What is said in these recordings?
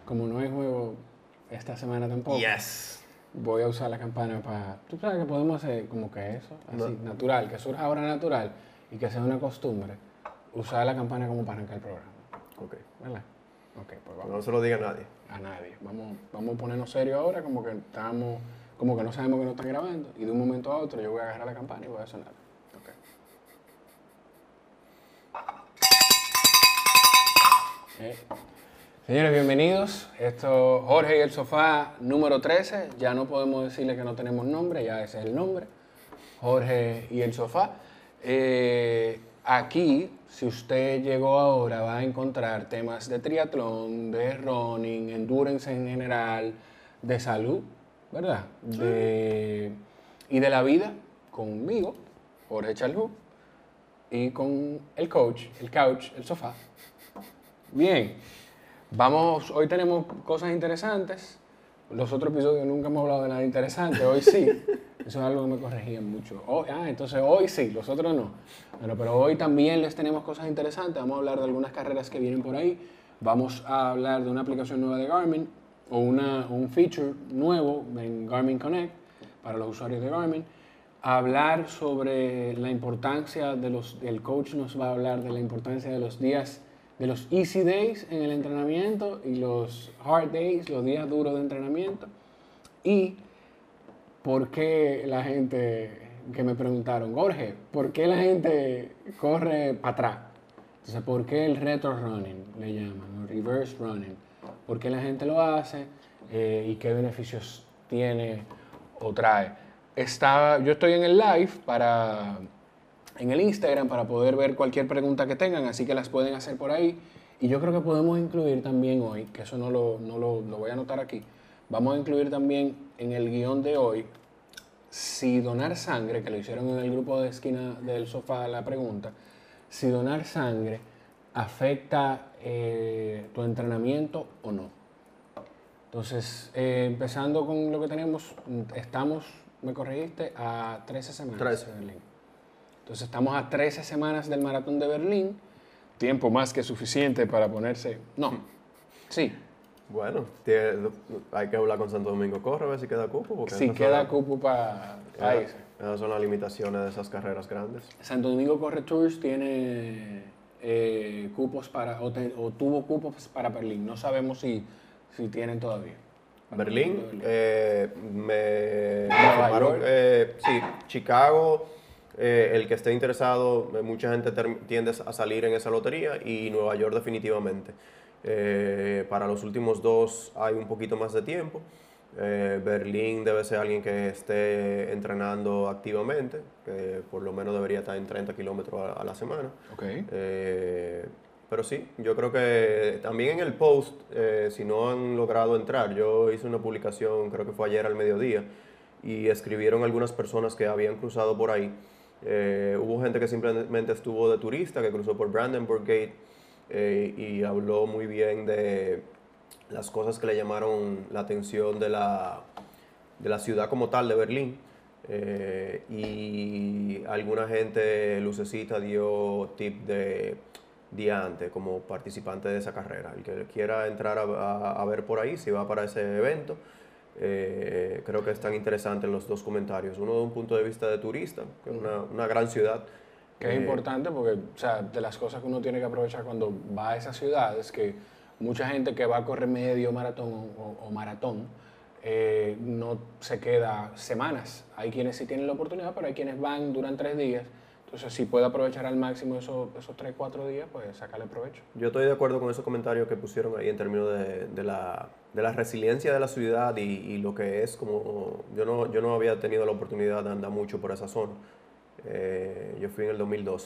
como no hay juego esta semana tampoco, Yes. voy a usar la campana para... Tú sabes que podemos hacer como que eso, así, natural, que surja ahora natural y que sea una costumbre, usar la campana como para arrancar el programa, Ok. ¿verdad? Ok, pues No vamos. se lo diga a nadie. A nadie. Vamos a ponernos serios ahora, como que estamos, como que no sabemos que no están grabando, y de un momento a otro yo voy a agarrar la campana y voy a sonar. Ok. Señores, bienvenidos. Esto Jorge y el Sofá número 13. Ya no podemos decirle que no tenemos nombre, ya ese es el nombre. Jorge y el Sofá. Aquí, si usted llegó ahora, va a encontrar temas de triatlón, de running, endurance en general, de salud, ¿verdad? Y de la vida conmigo, Jorge Chalhú, y con el coach, el couch, el sofá. Bien, hoy tenemos cosas interesantes. Los otros episodios nunca hemos hablado de nada interesante, hoy sí. Eso es algo que me corregían mucho. Entonces hoy sí, los otros no. Bueno, pero hoy también les tenemos cosas interesantes. Vamos a hablar de algunas carreras que vienen por ahí. Vamos a hablar de una aplicación nueva de Garmin o un feature nuevo en Garmin Connect para los usuarios de Garmin. Hablar sobre la importancia el coach nos va a hablar de la importancia de los días, de los easy days en el entrenamiento y los hard days, los días duros de entrenamiento. Y por qué la gente, que me preguntaron, Jorge, ¿por qué la gente corre para atrás? Entonces, ¿por qué el retro running le llaman, o reverse running? ¿Por qué la gente lo hace y qué beneficios tiene o trae? Yo estoy en el live en el Instagram para poder ver cualquier pregunta que tengan, así que las pueden hacer por ahí. Y yo creo que podemos incluir también hoy, que eso no lo voy a anotar aquí, vamos a incluir también en el guión de hoy, si donar sangre, que lo hicieron en el grupo de esquina del sofá la pregunta, si donar sangre afecta tu entrenamiento o no. Entonces, empezando con lo que tenemos, estamos, me corregiste, a 13 semanas 13. de Berlín. Entonces, estamos a 13 semanas del maratón de Berlín, tiempo más que suficiente para ponerse... No, sí, Bueno, hay que hablar con Santo Domingo Corre a ver si queda cupo. Porque si queda cupo para irse. Esas son las limitaciones de esas carreras grandes. Santo Domingo Corre Tours tiene cupos o tuvo cupos para Berlín. No sabemos si tienen todavía. Berlín, me Nueva informaron, York. sí, Chicago, el que esté interesado, mucha gente tiende a salir en esa lotería, y Nueva York definitivamente. Para los últimos dos hay un poquito más de tiempo. Berlín debe ser alguien que esté entrenando activamente, que por lo menos debería estar en 30 kilómetros a la semana. Okay. Pero sí, yo creo que también en el post, si no han logrado entrar, yo hice una publicación, creo que fue ayer al mediodía, y escribieron algunas personas que habían cruzado por ahí. Hubo gente que simplemente estuvo de turista, que cruzó por Brandenburg Gate, y habló muy bien de las cosas que le llamaron la atención de la ciudad como tal, de Berlín. Y alguna gente lucecita dio tip de día antes como participante de esa carrera. El que quiera entrar a ver por ahí, si va para ese evento, creo que están interesantes los dos comentarios. Uno de un punto de vista de turista, que es una gran ciudad. Que es importante porque, o sea, de las cosas que uno tiene que aprovechar cuando va a esas ciudades, que mucha gente que va a correr medio maratón o maratón, no se queda semanas. Hay quienes sí tienen la oportunidad, pero hay quienes van, duran 3 días. Entonces, si puede aprovechar al máximo esos 3, 4 días, pues sacarle provecho. Yo estoy de acuerdo con esos comentarios que pusieron ahí en términos de la resiliencia de la ciudad y lo que es como... Yo no había tenido la oportunidad de andar mucho por esa zona. Yo fui en el 2012.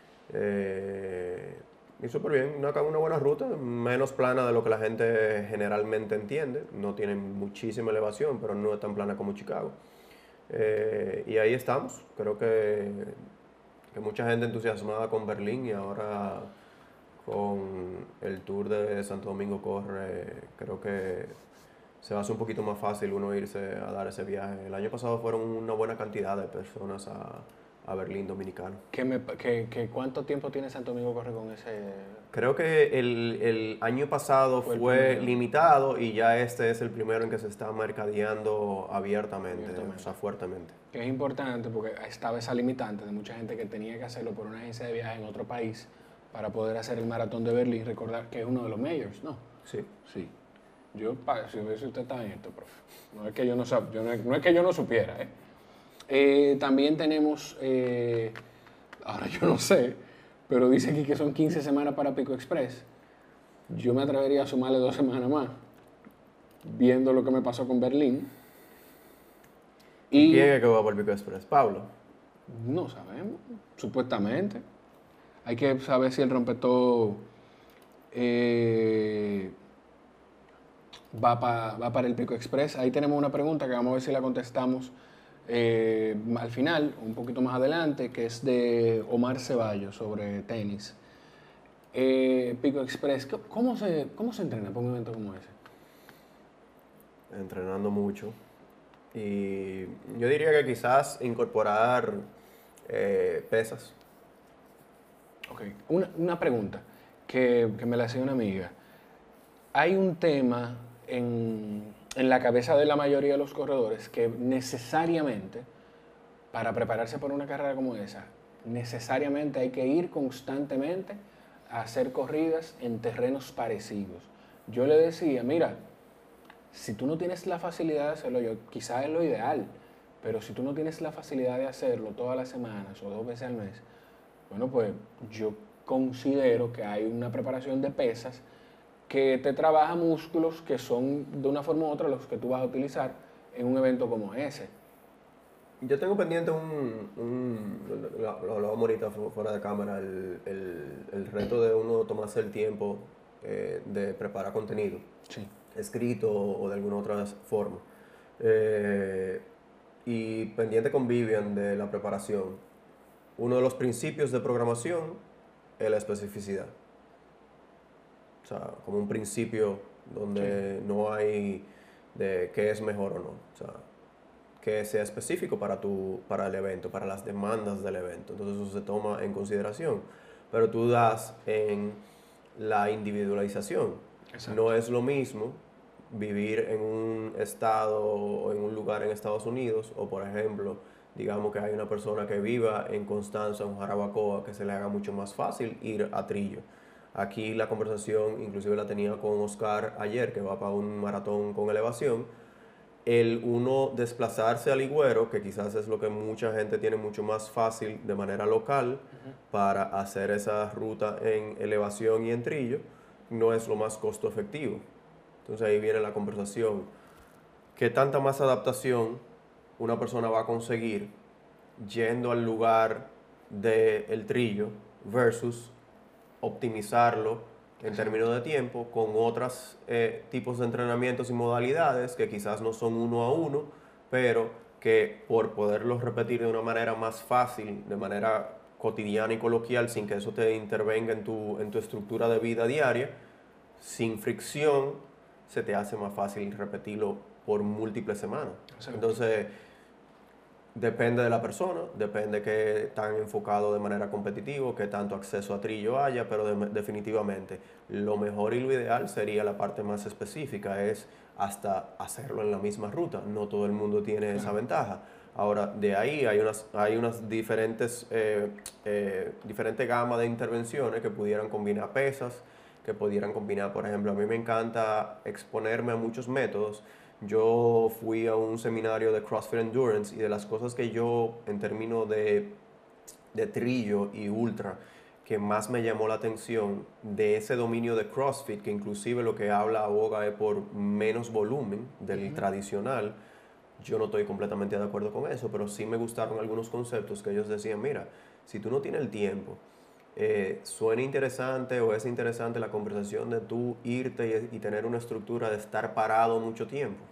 Y súper bien, una buena ruta, menos plana de lo que la gente generalmente entiende. No tiene muchísima elevación, pero no es tan plana como Chicago. Y ahí estamos. Creo que mucha gente entusiasmada con Berlín, y ahora con el Tour de Santo Domingo Corre, creo que se va a hacer un poquito más fácil uno irse a dar ese viaje. El año pasado fueron una buena cantidad de personas a Berlín Dominicano. ¿Cuánto tiempo tiene Santo Domingo Corre con ese? Creo que el año pasado fue limitado y ya este es el primero en que se está mercadeando abiertamente, o sea, fuertemente. Que es importante porque estaba esa limitante de mucha gente que tenía que hacerlo por una agencia de viaje en otro país para poder hacer el maratón de Berlín. Recordar que es uno de los majors, ¿no? Sí. Sí. Yo, si usted está en esto, profe. No es que yo no, es que yo no supiera, también tenemos, ahora yo no sé, pero dice aquí que son 15 semanas para Pico Express. Yo me atrevería a sumarle 2 semanas más, viendo lo que me pasó con Berlín. ¿Y quién es que va por Pico Express? ¿Pablo? No sabemos, supuestamente. Hay que saber si el rompetor va para el Pico Express. Ahí tenemos una pregunta que vamos a ver si la contestamos al final, un poquito más adelante, que es de Omar Ceballos sobre tenis. Pico Express, ¿cómo se entrena para un evento como ese? Entrenando mucho. Y yo diría que quizás incorporar pesas. Ok, una pregunta que me la hacía una amiga. Hay un tema en la cabeza de la mayoría de los corredores que necesariamente, para prepararse para una carrera como esa, necesariamente hay que ir constantemente a hacer corridas en terrenos parecidos. Yo le decía, mira, si tú no tienes la facilidad de hacerlo, quizás es lo ideal, pero si tú no tienes la facilidad de hacerlo todas las semanas o 2 veces al mes, bueno, pues yo considero que hay una preparación de pesas que te trabaja músculos que son de una forma u otra los que tú vas a utilizar en un evento como ese. Yo tengo pendiente lo hablamos ahorita fuera de cámara, el reto de uno tomarse el tiempo de preparar contenido, Sí. escrito o de alguna otra forma. Y pendiente con Vivian de la preparación. Uno de los principios de programación es la especificidad. O sea, como un principio donde no hay de qué es mejor o no. O sea, que sea específico para el evento, para las demandas del evento. Entonces eso se toma en consideración. Pero tú das en la individualización. Exacto. No es lo mismo vivir en un estado o en un lugar en Estados Unidos o, por ejemplo, digamos que hay una persona que viva en Constanza, en Jarabacoa, que se le haga mucho más fácil ir a Trillo. Aquí la conversación, inclusive la tenía con Oscar ayer, que va para un maratón con elevación. El uno desplazarse al Higüero, que quizás es lo que mucha gente tiene mucho más fácil de manera local para hacer esa ruta en elevación y en Trillo, no es lo más costo efectivo. Entonces ahí viene la conversación. ¿Qué tanta más adaptación una persona va a conseguir yendo al lugar del Trillo versus optimizarlo en términos de tiempo con otros tipos de entrenamientos y modalidades que quizás no son uno a uno, pero que por poderlos repetir de una manera más fácil, de manera cotidiana y coloquial, sin que eso te intervenga en tu estructura de vida diaria, sin fricción, se te hace más fácil repetirlo por múltiples semanas. Entonces, depende de la persona, depende que tan enfocado de manera competitiva, que tanto acceso a Trillo haya, pero definitivamente lo mejor y lo ideal sería la parte más específica, es hasta hacerlo en la misma ruta. No todo el mundo tiene esa ventaja. Ahora, de ahí hay unas diferentes gamas de intervenciones que pudieran combinar pesas, que pudieran combinar, por ejemplo, a mí me encanta exponerme a muchos métodos. Yo fui a un seminario de CrossFit Endurance y de las cosas que yo, en términos de trillo y ultra, que más me llamó la atención de ese dominio de CrossFit, que inclusive lo que aboga es por menos volumen del tradicional. Yo no estoy completamente de acuerdo con eso, pero sí me gustaron algunos conceptos que ellos decían, mira, si tú no tienes el tiempo, suena interesante o es interesante la conversación de tú irte y tener una estructura de estar parado mucho tiempo.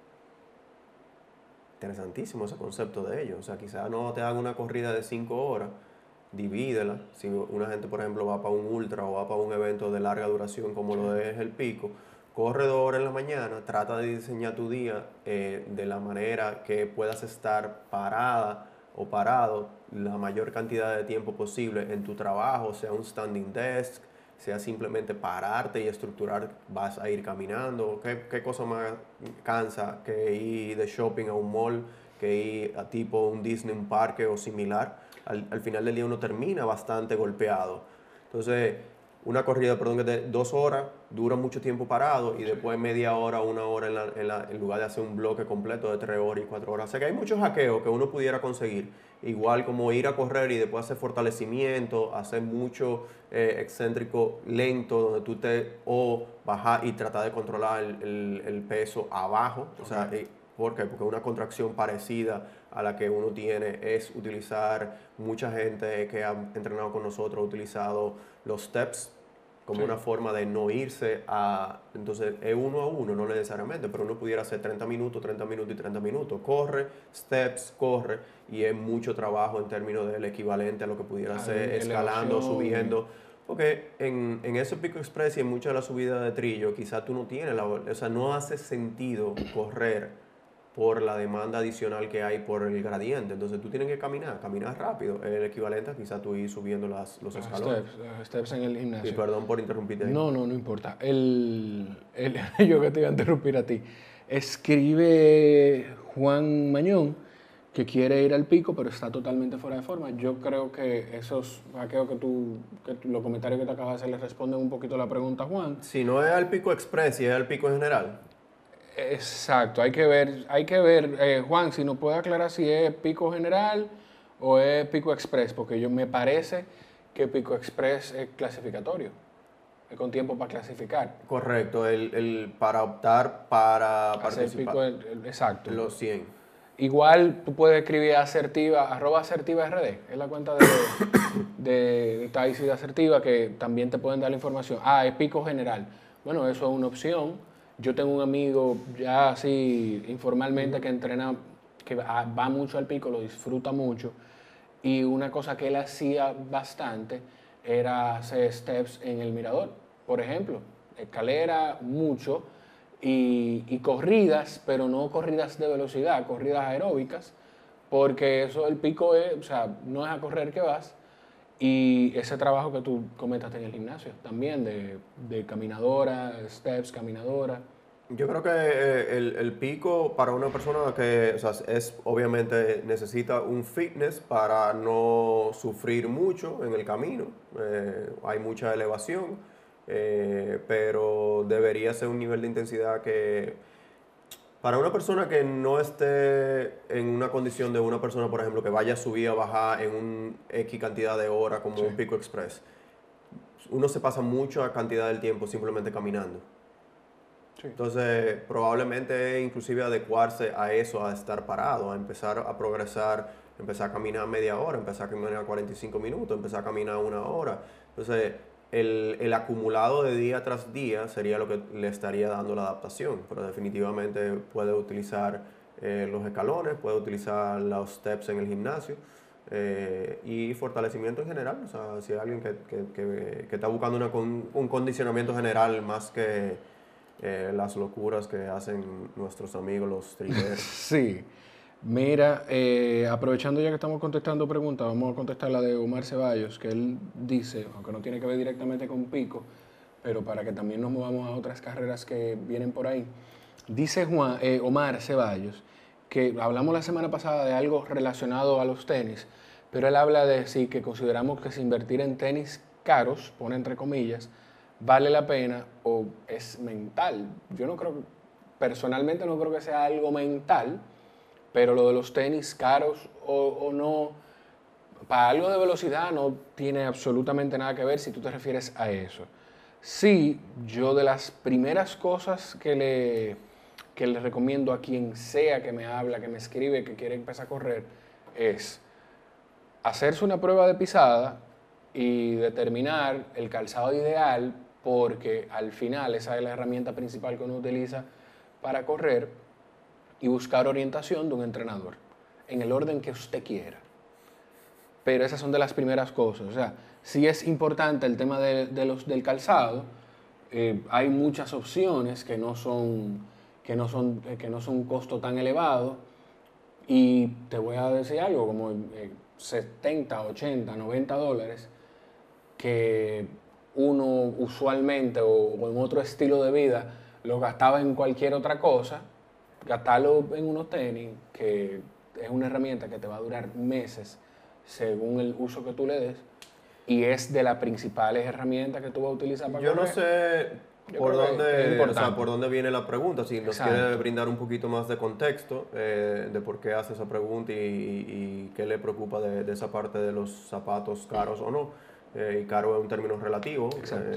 Interesantísimo ese concepto de ellos. O sea, quizás no te hagan una corrida de 5 horas, divídela. Si una gente, por ejemplo, va para un ultra o va para un evento de larga duración como lo es el Pico, corre 2 horas en la mañana, trata de diseñar tu día de la manera que puedas estar parada o parado la mayor cantidad de tiempo posible en tu trabajo, sea un standing desk, sea simplemente pararte y estructurar, vas a ir caminando. ¿Qué cosa más cansa que ir de shopping a un mall, que ir a tipo un Disney, un parque o similar? Al final del día uno termina bastante golpeado. Entonces, una corrida, perdón, de 2 horas dura mucho tiempo parado y después media hora, 1 hora en lugar de hacer un bloque completo de 3 horas y 4 horas. O sea que hay muchos hackeos que uno pudiera conseguir. Igual como ir a correr y después hacer fortalecimiento, hacer mucho excéntrico lento, donde tú o bajar y tratar de controlar el peso abajo. O sea, ¿por qué? Porque una contracción parecida a la que uno tiene es utilizar, mucha gente que ha entrenado con nosotros ha utilizado los steps como una forma de no irse a... Entonces, es 1 a 1, no necesariamente, pero uno pudiera hacer 30 minutos, 30 minutos y 30 minutos. Corre, steps, corre, y es mucho trabajo en términos del equivalente a lo que pudiera ser escalando, subiendo. Porque en ese Pico Express y en muchas de las subidas de trillo, quizás tú no tienes o sea, no hace sentido correr por la demanda adicional que hay por el gradiente. Entonces tú tienes que caminar rápido. Es el equivalente a quizás tú ir subiendo los escalones. Steps en el gimnasio. Y perdón por interrumpirte ahí. No importa. Yo que te iba a interrumpir a ti. Escribe Juan Mañón que quiere ir al pico, pero está totalmente fuera de forma. Yo creo que esos hackeos los comentarios que te acabas de hacer le responden un poquito la pregunta a Juan. Si no es al pico express, si es al pico en general. Exacto, hay que ver, Juan, si nos puede aclarar si es pico general o es pico express, porque me parece que pico express es clasificatorio, es con tiempo para clasificar. Correcto, para optar para hacer participar. Pico, exacto. Los 100. Igual tú puedes escribir @asertiva RD, es la cuenta de Taisi de Asertiva, que también te pueden dar la información. Es pico general. Bueno, eso es una opción. Yo tengo un amigo ya así informalmente que entrena, que va mucho al pico, lo disfruta mucho. Y una cosa que él hacía bastante era hacer steps en el mirador, por ejemplo. Escalera mucho y corridas, pero no corridas de velocidad, corridas aeróbicas, porque eso el pico o sea, no es a correr que vas. Y ese trabajo que tú comentaste en el gimnasio también, de caminadora, steps, caminadora. Yo creo que el pico para una persona que, o sea, obviamente necesita un fitness para no sufrir mucho en el camino. Hay mucha elevación, pero debería ser un nivel de intensidad que para una persona que no esté en una condición de una persona, por ejemplo, que vaya a subir o bajar en un X cantidad de horas como un Pico Express, uno se pasa mucha cantidad del tiempo simplemente caminando. Sí. Entonces, probablemente inclusive adecuarse a eso, a estar parado, a empezar a progresar, empezar a caminar media hora, empezar a caminar 45 minutos, empezar a caminar 1 hora. Entonces, el acumulado de día tras día sería lo que le estaría dando la adaptación, pero definitivamente puede utilizar los escalones, puede utilizar los steps en el gimnasio y fortalecimiento en general. O sea, si hay alguien que está buscando un condicionamiento general más que las locuras que hacen nuestros amigos los trileros. Sí. Mira, aprovechando ya que estamos contestando preguntas, vamos a contestar la de Omar Ceballos, que él dice, aunque no tiene que ver directamente con pico, pero para que también nos movamos a otras carreras que vienen por ahí. Dice Omar Ceballos, que hablamos la semana pasada de algo relacionado a los tenis, pero él habla de sí, que consideramos que si invertir en tenis caros, pone entre comillas, vale la pena o es mental. Yo no creo, personalmente no creo que sea algo mental, pero lo de los tenis caros o no, para algo de velocidad no tiene absolutamente nada que ver si tú te refieres a eso. Sí, yo de las primeras cosas que le recomiendo a quien sea que me habla, que me escribe, que quiere empezar a correr, es hacerse una prueba de pisada y determinar el calzado ideal, porque al final esa es la herramienta principal que uno utiliza para correr, y buscar orientación de un entrenador, en el orden que usted quiera. Pero esas son de las primeras cosas. O sea, sí es importante el tema del calzado. Hay muchas opciones que no son un costo tan elevado. Y te voy a decir algo, como 70, 80, $90, que uno usualmente o en otro estilo de vida lo gastaba en cualquier otra cosa, gastarlo en unos tenis, que es una herramienta que te va a durar meses según el uso que tú le des, y es de las principales herramientas que tú vas a utilizar para Yo no correr. sé Yo por creo que es dónde, o sea, importante. por dónde viene la pregunta, si nos Exacto. quiere brindar un poquito más de contexto de por qué hace esa pregunta y qué le preocupa de esa parte de los zapatos caros o no. Y caro es un término relativo, Exacto.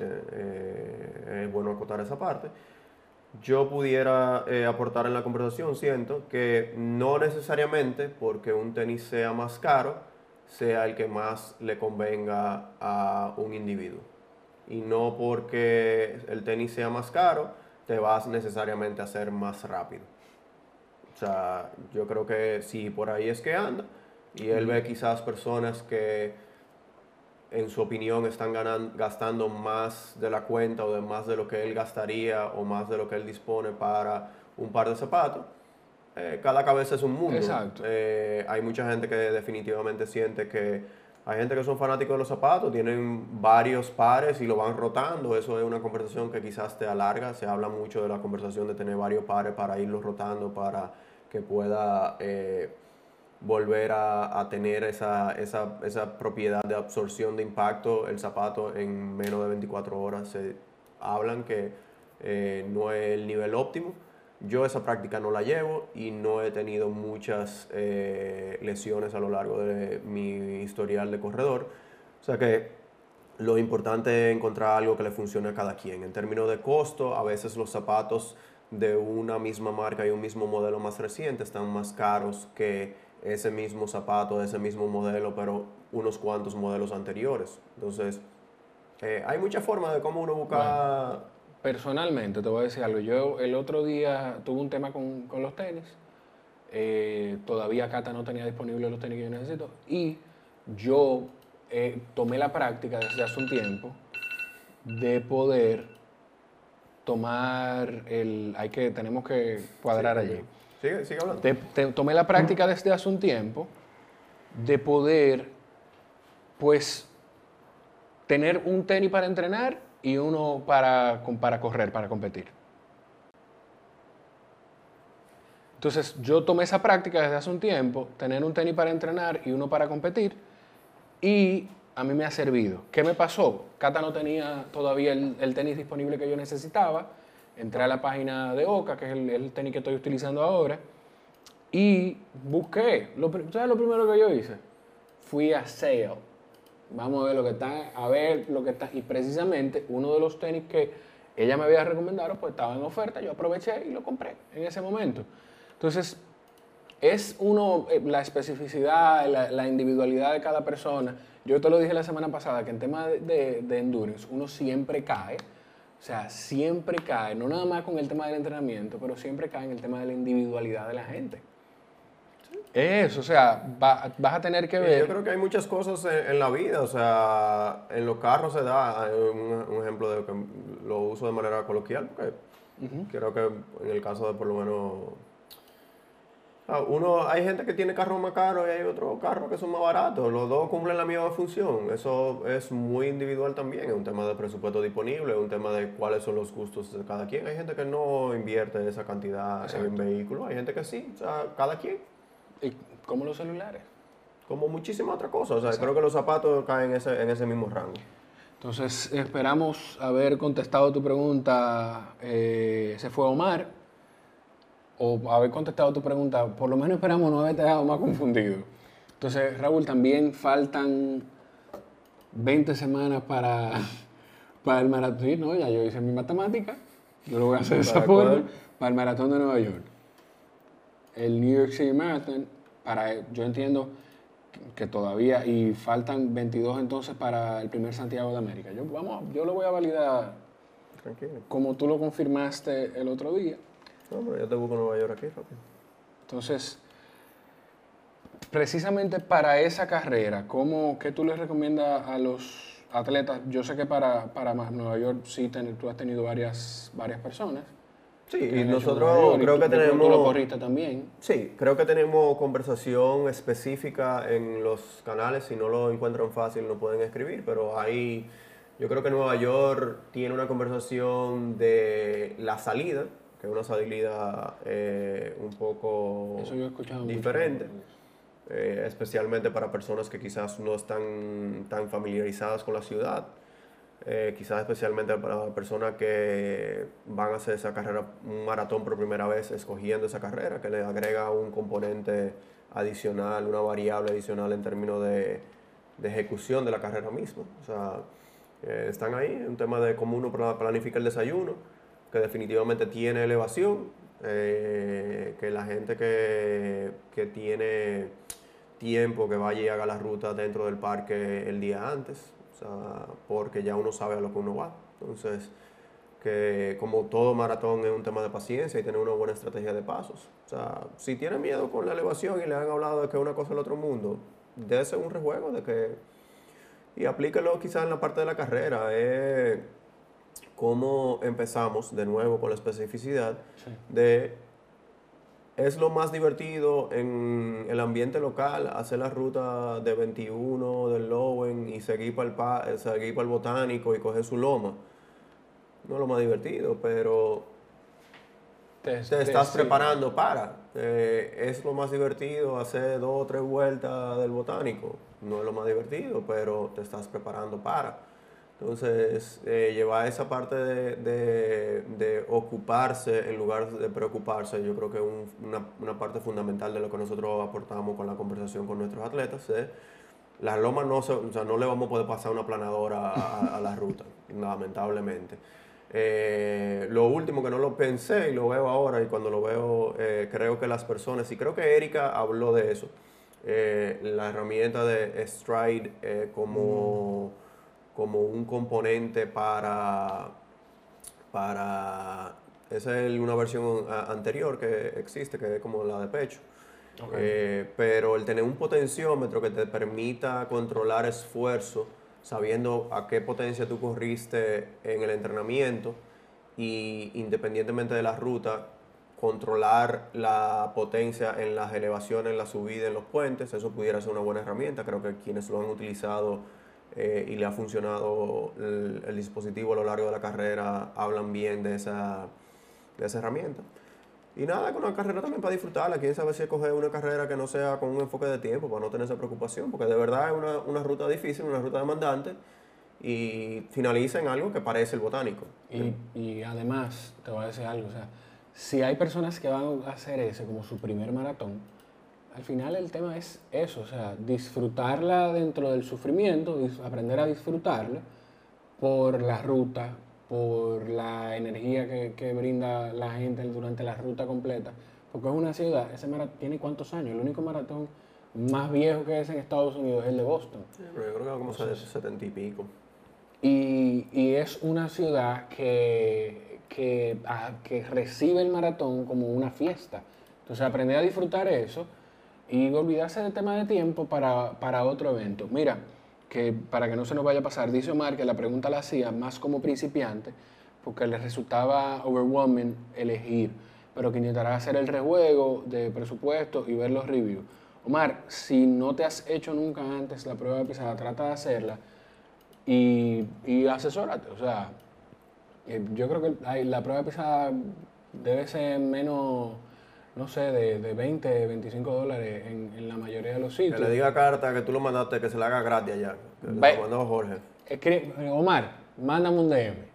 es bueno acotar esa parte. Yo pudiera aportar en la conversación, siento que no necesariamente porque un tenis sea más caro, sea el que más le convenga a un individuo. Y no porque el tenis sea más caro, te vas necesariamente a hacer más rápido. O sea, yo creo que si por ahí es que anda, y él ve quizás personas que en su opinión están gastando más de la cuenta o de más de lo que él gastaría o más de lo que él dispone para un par de zapatos, cada cabeza es un mundo. Exacto. Hay mucha gente que definitivamente siente que hay gente que son fanáticos de los zapatos, tienen varios pares y lo van rotando. Eso es una conversación que quizás te alarga. Se habla mucho de la conversación de tener varios pares para irlos rotando para que pueda volver a tener esa propiedad de absorción de impacto el zapato en menos de 24 horas. Se hablan que no es el nivel óptimo. Yo esa práctica no la llevo y no he tenido muchas lesiones a lo largo de mi historial de corredor. O sea que lo importante es encontrar algo que le funcione a cada quien. En términos de costo, a veces los zapatos de una misma marca y un mismo modelo más reciente están más caros que ese mismo zapato, ese mismo modelo, pero unos cuantos modelos anteriores. Entonces, hay muchas formas de cómo uno Bueno, busca. personalmente te voy a decir algo. Yo el otro día tuve un tema con los tenis. Todavía Cata no tenía disponibles los tenis que yo necesito. Y yo tomé la práctica desde hace un tiempo de poder tomar tenemos que Sí, cuadrar allí. continúa. Sigue hablando. Tomé la práctica desde hace un tiempo de poder, pues, tener un tenis para entrenar y uno para correr, para competir. Entonces, yo tomé esa práctica desde hace un tiempo, tener un tenis para entrenar y uno para competir, y a mí me ha servido. ¿Qué me pasó? Cata no tenía todavía el tenis disponible que yo necesitaba. Entré a la página de Oca, que es el tenis que estoy utilizando ahora, y busqué. ¿Sabes lo primero que yo hice? Fui a Sale. Vamos a ver lo que está, Y precisamente uno de los tenis que ella me había recomendado, pues estaba en oferta. Yo aproveché y lo compré en ese momento. Entonces, es la especificidad, la individualidad de cada persona. Yo te lo dije la semana pasada, que en tema de endurance uno siempre cae. O sea, siempre cae, no nada más con el tema del entrenamiento, pero siempre cae en el tema de la individualidad de la gente. Eso, o sea, vas a tener que Yo ver. creo que hay muchas cosas en la vida, o sea, en los carros se da un ejemplo de que lo uso de manera coloquial, porque creo que en el caso de por lo menos, hay gente que tiene carros más caros y hay otros carros que son más baratos, los dos cumplen la misma función, eso es muy individual también, es un tema de presupuesto disponible, es un tema de cuáles son los gustos de cada quien, hay gente que no invierte esa cantidad en Exacto. vehículos, hay gente que sí, o sea, cada quien. Y como los celulares. Como muchísimas otras cosas. O sea, Exacto. creo que los zapatos caen en ese mismo rango. Entonces, esperamos haber contestado tu pregunta. Se fue Omar. O haber contestado tu pregunta. Por lo menos esperamos no haberte dejado más confundido. Entonces, Raúl, también faltan 20 semanas para el maratón. Sí, ¿no? Ya yo hice mi matemática. Yo lo voy a hacer de esa ¿Para forma. cuál? Para el maratón de Nueva York. El New York City Marathon. Yo entiendo que todavía, y faltan 22 entonces para el primer Santiago de América. Yo lo voy a validar Tranquilo. como tú lo confirmaste el otro día. No, pero yo te busco Nueva York aquí rápido. Entonces, precisamente para esa carrera, ¿qué tú les recomiendas a los atletas? Yo sé que para Nueva York sí tú has tenido varias personas Sí, que y han hecho nosotros Nueva York, creo que yo tú lo tenemos... corriste también. Sí, creo que tenemos conversación específica en los canales. Si no lo encuentran fácil, no pueden escribir, pero ahí yo creo que Nueva York tiene una conversación de la salida, que es una salida un poco Eso yo he escuchado diferente, mucho. especialmente para personas que quizás no están tan familiarizadas con la ciudad. Quizás especialmente para personas que van a hacer esa carrera, un maratón por primera vez, escogiendo esa carrera, que le agrega un componente adicional, una variable adicional en términos de ejecución de la carrera misma. O sea, están ahí, un tema de cómo uno planifica el desayuno, que definitivamente tiene elevación, que la gente que tiene tiempo, que vaya y haga la ruta dentro del parque el día antes, o sea, porque ya uno sabe a lo que uno va. Entonces, que como todo maratón es un tema de paciencia y tener una buena estrategia de pasos. O sea, si tiene miedo con la elevación y le han hablado de que es una cosa del otro mundo, dése un rejuego de que... Y aplíquelo quizás en la parte de la carrera. Cómo empezamos de nuevo con la especificidad Sí. de... Es lo más divertido en el ambiente local hacer la ruta de 21 del Lowen y seguir seguir para el Botánico y coger su loma. No es lo más divertido, pero te estás Sí. preparando para. Es lo más divertido hacer 2 o 3 vueltas del Botánico. No es lo más divertido, pero te estás preparando para. Entonces, llevar esa parte de ocuparse en lugar de preocuparse, yo creo que es una parte fundamental de lo que nosotros aportamos con la conversación con nuestros atletas. Las lomas o sea, no le vamos a poder pasar una planadora a la ruta, lamentablemente. Lo último que no lo pensé y lo veo ahora, y cuando lo veo, creo que las personas, y creo que Erika habló de eso, la herramienta de Stride como un componente esa es una versión anterior que existe, que es como la de pecho. Okay. Pero el tener un potenciómetro que te permita controlar esfuerzo, sabiendo a qué potencia tú corriste en el entrenamiento y independientemente de la ruta, controlar la potencia en las elevaciones, en la subida, en los puentes, eso pudiera ser una buena herramienta. Creo que quienes lo han utilizado y le ha funcionado el dispositivo a lo largo de la carrera hablan bien de esa herramienta. Y nada, con una carrera también para disfrutarla. Quién sabe si escoger una carrera que no sea con un enfoque de tiempo para no tener esa preocupación, porque de verdad es una ruta difícil, una ruta demandante y finaliza en algo que parece el Botánico. Y además, te voy a decir algo, o sea, si hay personas que van a hacer ese como su primer maratón, al final el tema es eso, o sea, disfrutarla dentro del sufrimiento, aprender a disfrutarla por la ruta, por la energía que brinda la gente durante la ruta completa, porque es una ciudad, ese maratón tiene ¿cuántos años? El único maratón más viejo que es en Estados Unidos es el de Boston. Sí, pero yo creo que como 70 y pico. Y es una ciudad que recibe el maratón como una fiesta. Entonces aprender a disfrutar eso y olvidarse del tema de tiempo para otro evento. Mira, que para que no se nos vaya a pasar, dice Omar que la pregunta la hacía más como principiante porque le resultaba overwhelming elegir, pero que intentará hacer el rejuego de presupuesto y ver los reviews. Omar, si no te has hecho nunca antes la prueba de pisada, trata de hacerla y asesórate. O sea, yo creo que la prueba de pisada debe ser menos, no sé, de 20, 25 dólares en la mayoría de los Que sitios. le diga a Carta que tú lo mandaste, que se le haga gratis allá. Que lo mandó Jorge. Omar, mándame un DM.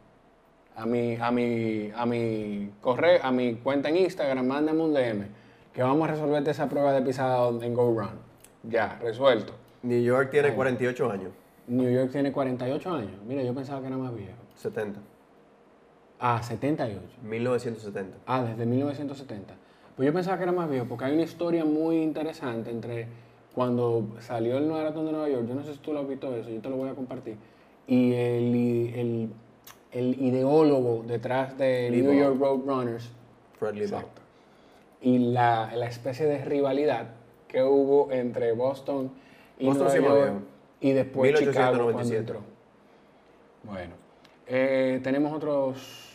A mi correo, a mi cuenta en Instagram, mándame un DM. Que vamos a resolverte esa prueba de pisada en Go Run. Ya, resuelto. New York tiene Ay. 48 años. New York tiene 48 años. Mira, yo pensaba que era más viejo. 70. 78. 1970. Desde 1970. Pues yo pensaba que era más viejo, porque hay una historia muy interesante entre cuando salió el maratón de Nueva York, yo no sé si tú lo has visto eso, yo te lo voy a compartir, y el ideólogo detrás de New York Road Runners. Fred Lee. Exacto. Y la especie de rivalidad que hubo entre Boston y Boston Nueva York, y después 1897. Chicago cuando entró. Bueno, tenemos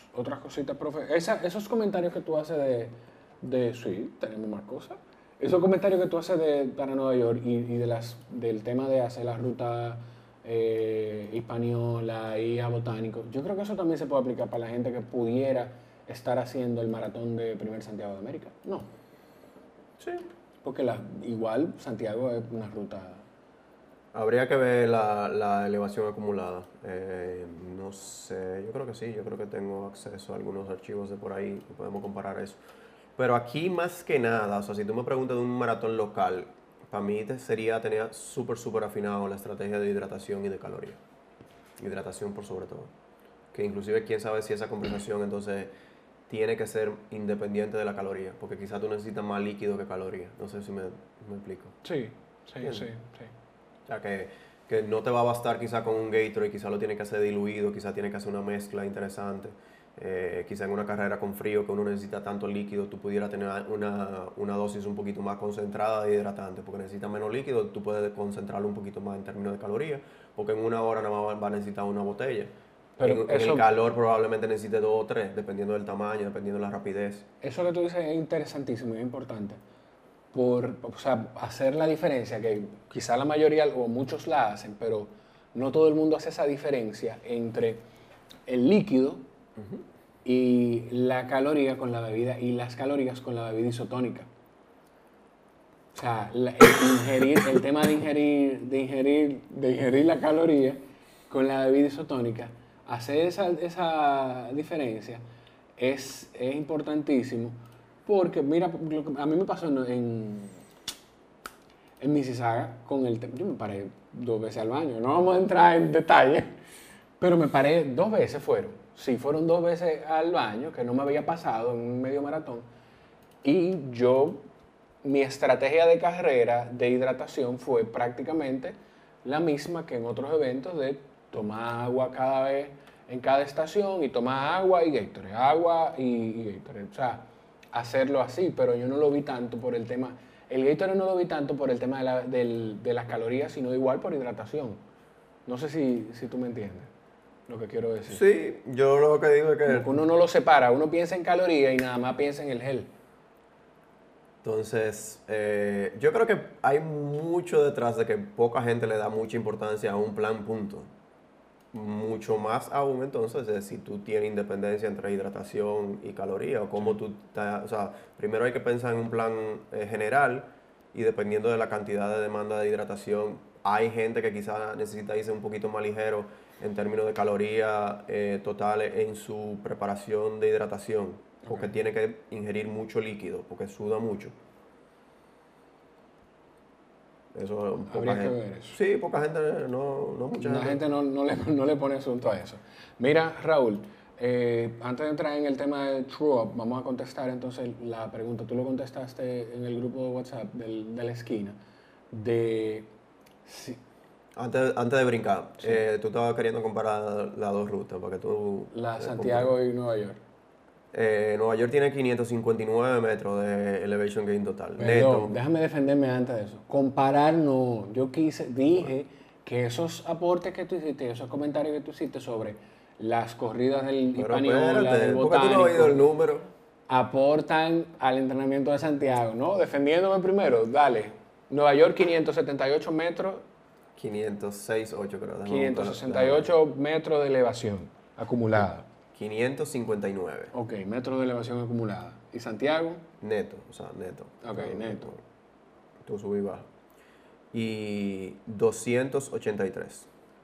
otras cositas, profe. Esos comentarios que tú haces sí, tenemos más cosas. Esos comentarios que tú haces para Nueva York y del tema de hacer la ruta hispaniola y a botánico, yo creo que eso también se puede aplicar para la gente que pudiera estar haciendo el maratón de Primer Santiago de América. No. Sí. Porque igual Santiago es una ruta. Habría que ver la elevación acumulada. No sé, yo creo que sí, yo creo que tengo acceso a algunos archivos de por ahí y podemos comparar eso. Pero aquí más que nada, o sea, si tú me preguntas de un maratón local, para mí sería tener súper afinado la estrategia de hidratación y de caloría. Hidratación por sobre todo. Que inclusive quién sabe si esa conversación entonces tiene que ser independiente de la caloría, porque quizás tú necesitas más líquido que caloría. No sé si me explico. Sí. O sea, que no te va a bastar quizás con un Gatorade, quizás lo tienes que hacer diluido, quizás tienes que hacer una mezcla interesante. Quizás en una carrera con frío que uno necesita tanto líquido, tú pudieras tener una dosis un poquito más concentrada de hidratante, porque necesitas menos líquido, tú puedes concentrarlo un poquito más en términos de calorías, porque en una hora nada más va a necesitar una botella. Pero En el calor probablemente necesite 2 o 3, dependiendo del tamaño, dependiendo de la rapidez. Eso que tú dices es interesantísimo y es importante. O sea, hacer la diferencia, que quizá la mayoría o muchos la hacen, pero no todo el mundo hace esa diferencia entre el líquido y la caloría con la bebida y las calorías con la bebida isotónica. O sea, el tema de ingerir la caloría con la bebida isotónica, hacer esa diferencia es importantísimo porque, mira, a mí me pasó en Mississauga con yo me paré 2 veces al baño, no vamos a entrar en detalle, pero me paré 2 veces sí, fueron 2 veces al baño, que no me había pasado en un medio maratón, y mi estrategia de carrera de hidratación fue prácticamente la misma que en otros eventos de tomar agua cada vez en cada estación y tomar agua y Gatorade, agua y Gatorade. O sea, hacerlo así, pero yo no lo vi tanto por el tema, el Gatorade no lo vi tanto por el tema de las calorías, sino igual por hidratación. No sé si tú me entiendes lo que quiero decir. Sí, yo lo que digo es que... Como que uno no lo separa, uno piensa en calorías y nada más piensa en el gel. Entonces, yo creo que hay mucho detrás de que poca gente le da mucha importancia a un plan punto. Mucho más aún entonces si tú tienes independencia entre hidratación y caloría o cómo tú... O sea, primero hay que pensar en un plan general y dependiendo de la cantidad de demanda de hidratación, hay gente que quizás necesita irse un poquito más ligero en términos de calorías totales en su preparación de hidratación. Porque tiene que ingerir mucho líquido, porque suda mucho. Eso Habría que ver eso. Sí, poca gente, no mucha gente. La gente no le pone asunto a eso. Mira, Raúl, antes de entrar en el tema de True Up, vamos a contestar entonces la pregunta. Tú lo contestaste en el grupo de WhatsApp de la esquina. Antes de brincar, sí. Tú estabas queriendo comparar las dos rutas para que tú... La Santiago y Nueva York. Nueva York tiene 559 metros de elevation gain total. Perdón, neto. Déjame defenderme antes de eso. Comparar no. Dije que esos aportes que tú hiciste, esos comentarios que tú hiciste sobre las corridas del Hispaniola, del Botánico, ¿por qué tú no has oído el número? Aportan al entrenamiento de Santiago, ¿no? Defendiéndome primero, dale. Nueva York, 578 metros. 506.8 creo. 568 metros de elevación acumulada. 559. Ok, metros de elevación acumulada. ¿Y Santiago? Neto, o sea, neto. Ok, neto. Tú subí y baja. Y 283.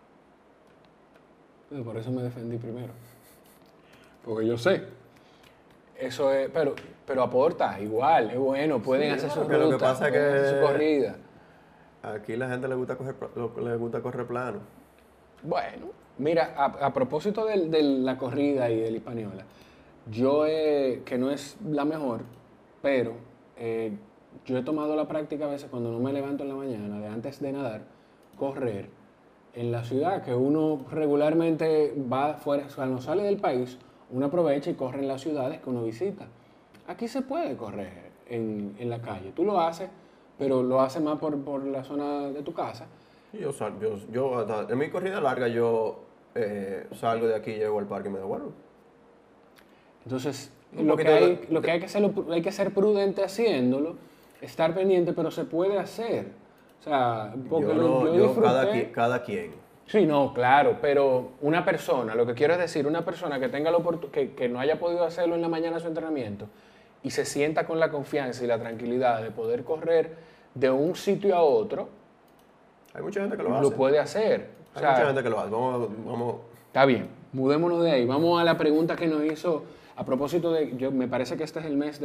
Por eso me defendí primero. Porque yo sé. Eso es, pero aporta igual, es bueno, pueden hacer su ruta, lo que pasa pueden hacer su corrida. Aquí la gente le gusta correr plano. Bueno, mira, a propósito de la corrida y del Hispaniola, que no es la mejor, pero yo he tomado la práctica a veces cuando no me levanto en la mañana, de antes de nadar, correr en la ciudad, que uno regularmente va fuera, cuando sale del país, uno aprovecha y corre en las ciudades que uno visita. Aquí se puede correr en la calle, tú lo haces, pero lo haces más por la zona de tu casa. Yo en mi corrida larga yo salgo de aquí y llego al parque y me devuelvo. Entonces, Un lo que poquito hay, lo que hay que hacerlo, hay que ser prudente haciéndolo, estar pendiente, pero se puede hacer. O sea, porque yo disfruté. Cada quien. Sí, no, claro, pero una persona, lo que quiero es decir, una persona que tenga que no haya podido hacerlo en la mañana su entrenamiento y se sienta con la confianza y la tranquilidad de poder correr de un sitio a otro, Hay mucha gente que lo lo hace. puede hacer. O Hay sea, mucha gente que lo hace. Vamos. está bien, mudémonos de ahí. Vamos a la pregunta que nos hizo a propósito me parece que este es el mes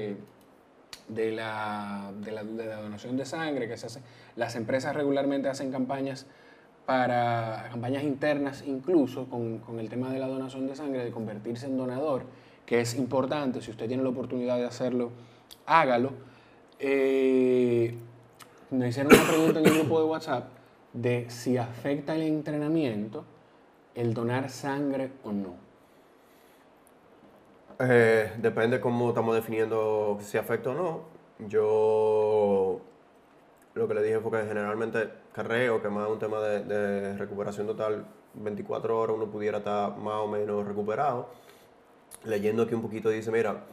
de la donación de sangre que se hace. Las empresas regularmente hacen campañas campañas internas incluso con el tema de la donación de sangre, de convertirse en donador, que es importante. Si usted tiene la oportunidad de hacerlo, hágalo. Me hicieron una pregunta en el grupo de WhatsApp de si afecta el entrenamiento el donar sangre o no. Depende cómo estamos definiendo si afecta o no. Yo lo que le dije fue que generalmente creo que más un tema de recuperación total, 24 horas uno pudiera estar más o menos recuperado. Leyendo aquí un poquito dice, mira,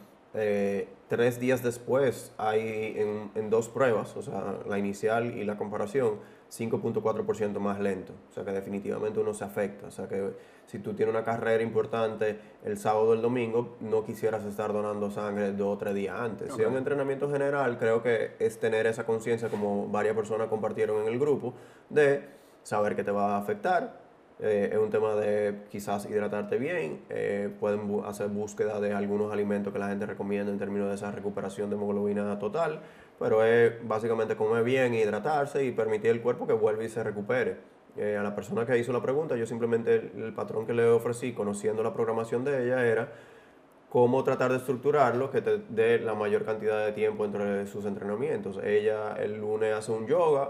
3 días después hay en 2 pruebas, o sea, la inicial y la comparación, 5.4% más lento. O sea que definitivamente uno se afecta. O sea que si tú tienes una carrera importante el sábado o el domingo, no quisieras estar donando sangre 2 o 3 días antes. Okay. Si es un entrenamiento general, creo que es tener esa conciencia, como varias personas compartieron en el grupo, de saber que te va a afectar. Es un tema de quizás hidratarte bien, pueden hacer búsqueda de algunos alimentos que la gente recomienda en términos de esa recuperación de hemoglobina total, pero es básicamente comer bien, hidratarse y permitir al cuerpo que vuelva y se recupere. A la persona que hizo la pregunta, yo simplemente el patrón que le ofrecí, conociendo la programación de ella, era cómo tratar de estructurarlo que te dé la mayor cantidad de tiempo entre sus entrenamientos. Ella el lunes hace un yoga,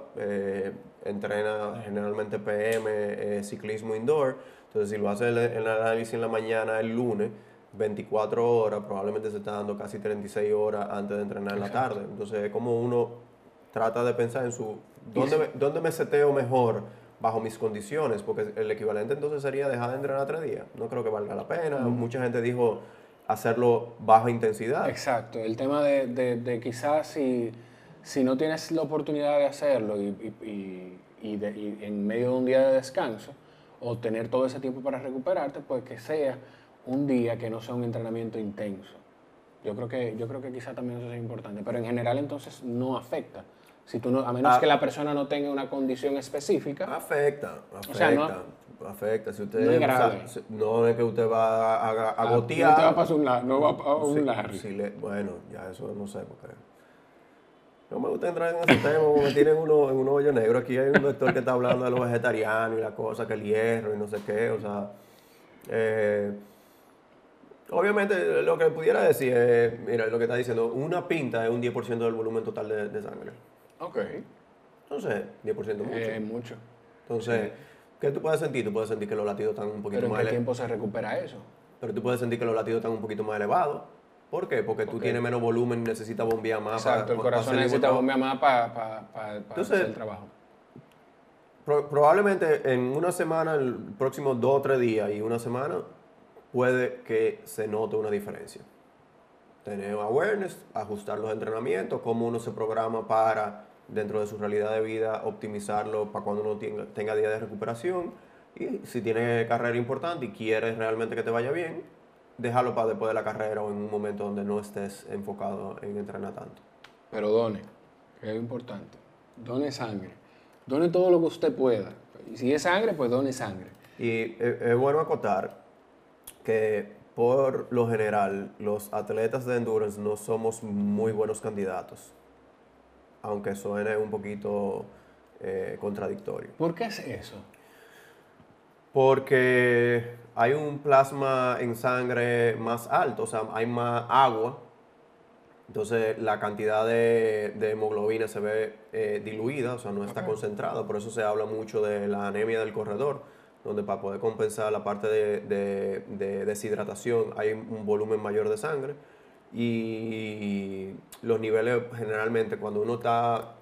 entrena generalmente PM, ciclismo indoor. Entonces, si lo hace el análisis en la mañana el lunes, 24 horas, probablemente se está dando casi 36 horas antes de entrenar en la tarde. Entonces, es como uno trata de pensar en ¿dónde me seteo mejor bajo mis condiciones? Porque el equivalente entonces sería dejar de entrenar 3 días. No creo que valga la pena. Mucha gente dijo hacerlo baja intensidad. Exacto, el tema de quizás si no tienes la oportunidad de hacerlo y en medio de un día de descanso o tener todo ese tiempo para recuperarte, pues que sea un día que no sea un entrenamiento intenso. Yo creo que quizás también eso es importante, pero en general entonces no afecta. Si tú no, a menos que la persona no tenga una condición específica. Afecta. O sea, afecta. Si usted no es grave. No es que usted va a gotear. No te va a pasar no va a un Larry. Bueno, ya eso no sé porque no me gusta entrar en ese tema porque me tienen en un hoyo negro. Aquí hay un doctor que está hablando de los vegetarianos y la cosa, que el hierro y no sé qué. O sea, obviamente lo que pudiera decir es, mira, lo que está diciendo, una pinta es un 10% del volumen total de sangre. Ok. Entonces, 10% mucho. Mucho. Entonces, sí. ¿Qué tú puedes sentir? Tú puedes sentir que los latidos están un poquito más elevados. ¿Pero en qué tiempo se recupera eso? Pero tú puedes sentir que los latidos están un poquito más elevados. ¿Por qué? Porque tú tienes menos volumen y necesitas bombear más. Exacto, el corazón necesita bombear más para hacer el trabajo. Probablemente en una semana, el próximo 2 o 3 días y una semana, puede que se note una diferencia. Tener awareness, ajustar los entrenamientos, cómo uno se programa para, dentro de su realidad de vida, optimizarlo para cuando uno tenga días de recuperación. Y si tienes carrera importante y quieres realmente que te vaya bien, déjalo para después de la carrera o en un momento donde no estés enfocado en entrenar tanto. Pero done, que es importante. Done sangre. Done todo lo que usted pueda. Y si es sangre, pues done sangre. Y es bueno acotar que por lo general los atletas de endurance no somos muy buenos candidatos, aunque suene un poquito contradictorio. ¿Por qué es eso? Porque hay un plasma en sangre más alto, o sea, hay más agua, entonces la cantidad de hemoglobina se ve diluida, o sea, no está concentrada, por eso se habla mucho de la anemia del corredor, donde para poder compensar la parte de deshidratación hay un volumen mayor de sangre y los niveles generalmente cuando uno está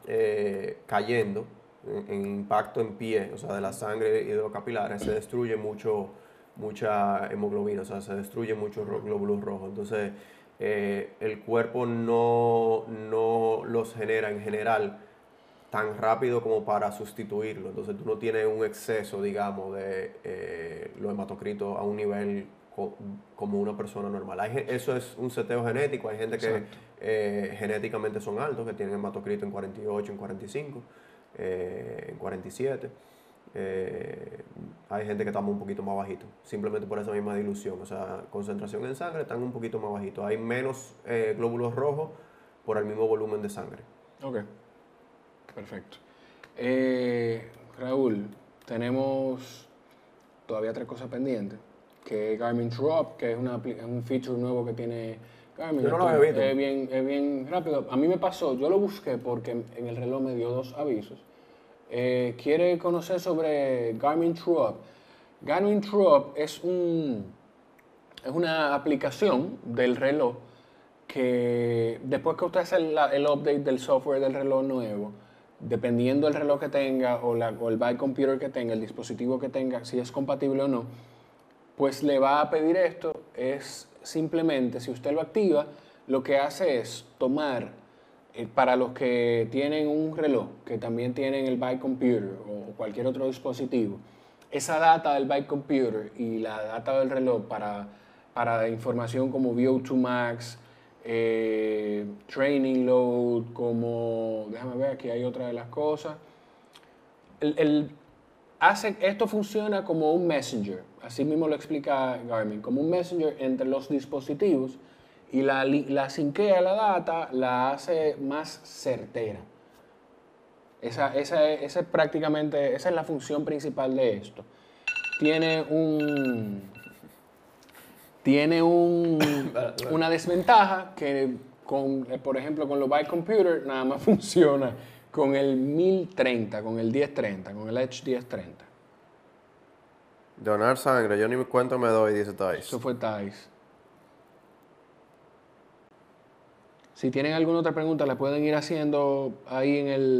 cayendo, en impacto en pie, o sea, de la sangre y de los capilares, se destruye mucho mucha hemoglobina, o sea, se destruyen muchos glóbulos rojos. Entonces, el cuerpo no los genera en general tan rápido como para sustituirlo. Entonces, tú no tienes un exceso, digamos, de los hematocritos a un nivel como una persona normal. Eso es un seteo genético. Hay gente que genéticamente son altos, que tienen hematocrito en 48, en 45, en 47. Hay gente que está un poquito más bajito, simplemente por esa misma dilución. O sea, concentración en sangre están un poquito más bajito. Hay menos glóbulos rojos por el mismo volumen de sangre. Ok, perfecto. Raúl, tenemos todavía 3 cosas pendientes, que es Garmin Drop, que es un feature nuevo que tiene Garmin. Yo no lo había visto. Es bien rápido. A mí me pasó, yo lo busqué porque en el reloj me dio 2 avisos. ¿Quiere conocer sobre Garmin Drop? Garmin Drop es una aplicación del reloj que después que usted hace el update del software del reloj nuevo, dependiendo del reloj que tenga o el bike computer que tenga, el dispositivo que tenga, si es compatible o no, pues le va a pedir esto. Es simplemente, si usted lo activa, lo que hace es tomar, para los que tienen un reloj, que también tienen el bike computer o cualquier otro dispositivo, esa data del bike computer y la data del reloj para información como VO2 Max, training load, como, déjame ver, aquí hay otra de las cosas. Esto funciona como un messenger, así mismo lo explica Garmin, como un messenger entre los dispositivos, y la sincrea la data, la hace más certera. Esa es prácticamente, esa es la función principal de esto. Tiene una desventaja que, por ejemplo, con los bike computer nada más funciona con el 1030, con el 1030, con el Edge 1030. Donar sangre, yo ni me cuento me doy, dice Thais. Eso fue Thais. Si tienen alguna otra pregunta, la pueden ir haciendo ahí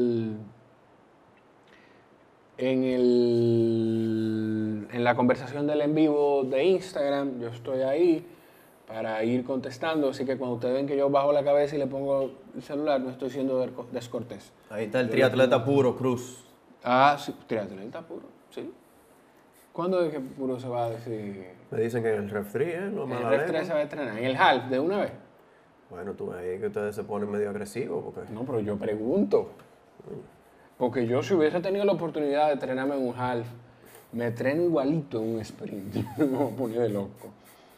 en la conversación del en vivo de Instagram. Yo estoy ahí para ir contestando, así que cuando ustedes ven que yo bajo la cabeza y le pongo el celular, no estoy siendo descortés. Ahí está el triatleta puro, Cruz. Ah, sí, triatleta puro, sí. ¿Cuándo es que puro se va a decir? Me dicen que en el Ref 3, no En mala el Ref 3 se va a estrenar, en el half, de una vez. Bueno, tú ves ahí que ustedes se ponen medio agresivos, porque... No, pero yo pregunto. Porque yo, si hubiese tenido la oportunidad de entrenarme en un half, me entreno igualito en un sprint. Me voy a poner de loco.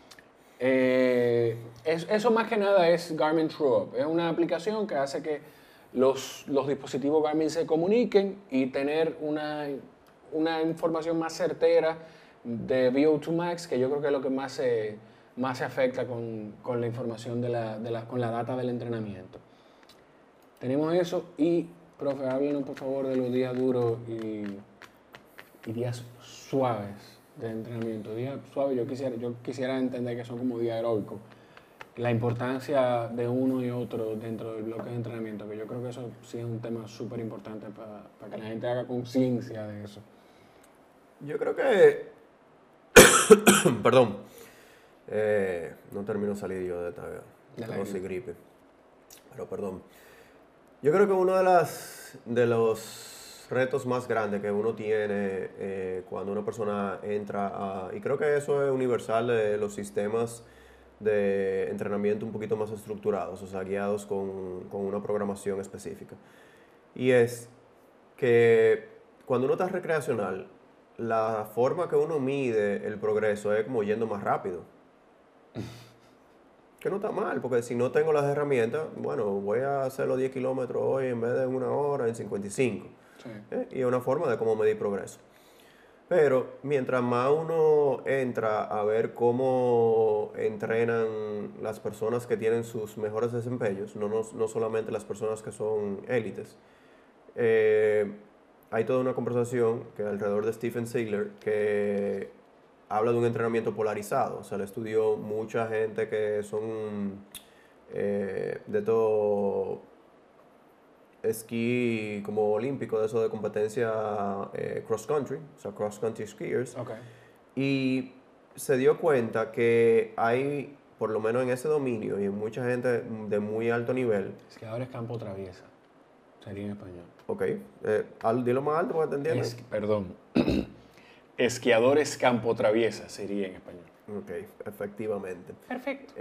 Eso más que nada es Garmin TrueUp. Es una aplicación que hace que los dispositivos Garmin se comuniquen y tener una información más certera de VO2 Max, que yo creo que es lo que más se afecta con la información con la data del entrenamiento. Tenemos eso y, profe, háblenos por favor de los días duros y días suaves de entrenamiento. Días suaves, yo quisiera entender que son como días aeróbicos. La importancia de uno y otro dentro del bloque de entrenamiento, que yo creo que eso sí es un tema súper importante para que la gente haga conciencia de eso. Yo creo que... Perdón. No termino de salir yo de esta gripe. Pero perdón. Yo creo que uno de los retos más grandes que uno tiene cuando una persona entra y creo que eso es universal de los sistemas de entrenamiento un poquito más estructurados, o sea, guiados con una programación específica. Y es que cuando uno está recreacional, la forma que uno mide el progreso es como yendo más rápido. Que no está mal, porque si no tengo las herramientas, bueno, voy a hacer los 10 kilómetros hoy en vez de 1 hora en 55. Sí. Y es una forma de cómo medir progreso. Pero mientras más uno entra a ver cómo entrenan las personas que tienen sus mejores desempeños, no solamente las personas que son élites, hay toda una conversación que alrededor de Stephen Sigler que habla de un entrenamiento polarizado. O sea, le estudió mucha gente que son de todo esquí como olímpico, de eso de competencia cross country, o sea, cross country skiers. Okay. Y se dio cuenta que hay, por lo menos en ese dominio y en mucha gente de muy alto nivel, Esquiadores campo traviesa, sería en español. ok, dilo más alto para que te entiendan. Perdón. Esquiadores campo traviesa sería en español. Ok, efectivamente. Perfecto.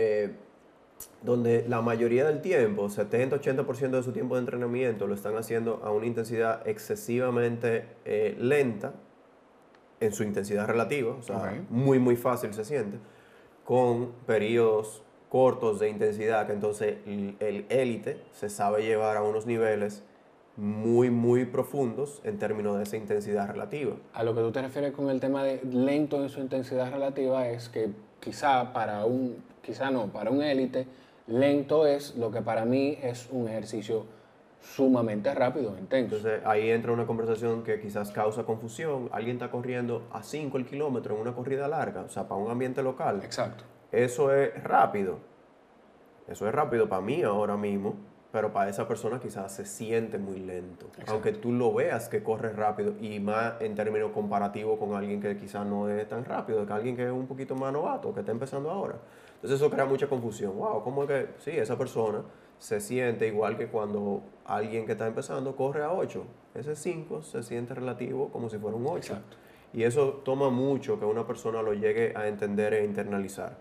Donde la mayoría del tiempo, 70-80% de su tiempo de entrenamiento lo están haciendo a una intensidad excesivamente lenta, en su intensidad relativa, o sea, Ok. muy fácil se siente, con periodos cortos de intensidad, que entonces el élite se sabe llevar a unos niveles muy profundos en términos de esa intensidad relativa. A lo que tú te refieres con el tema de lento en su intensidad relativa es que para un élite, lento es lo que para mí es un ejercicio sumamente rápido, intenso. Entonces ahí entra una conversación que quizás causa confusión. Alguien está corriendo a 5 el kilómetro en una corrida larga, o sea, para un ambiente local. Exacto. Eso es rápido. Eso es rápido para mí ahora mismo, pero para esa persona quizás se siente muy lento. Exacto. Aunque tú lo veas que corre rápido y más en términos comparativos con alguien que quizás no es tan rápido, que alguien que es un poquito más novato, que está empezando ahora. Entonces eso crea mucha confusión. Wow, ¿cómo es que sí, esa persona se siente igual que cuando alguien que está empezando corre a 8? Ese 5 se siente relativo como si fuera un 8. Exacto. Y eso toma mucho que una persona lo llegue a entender e internalizar.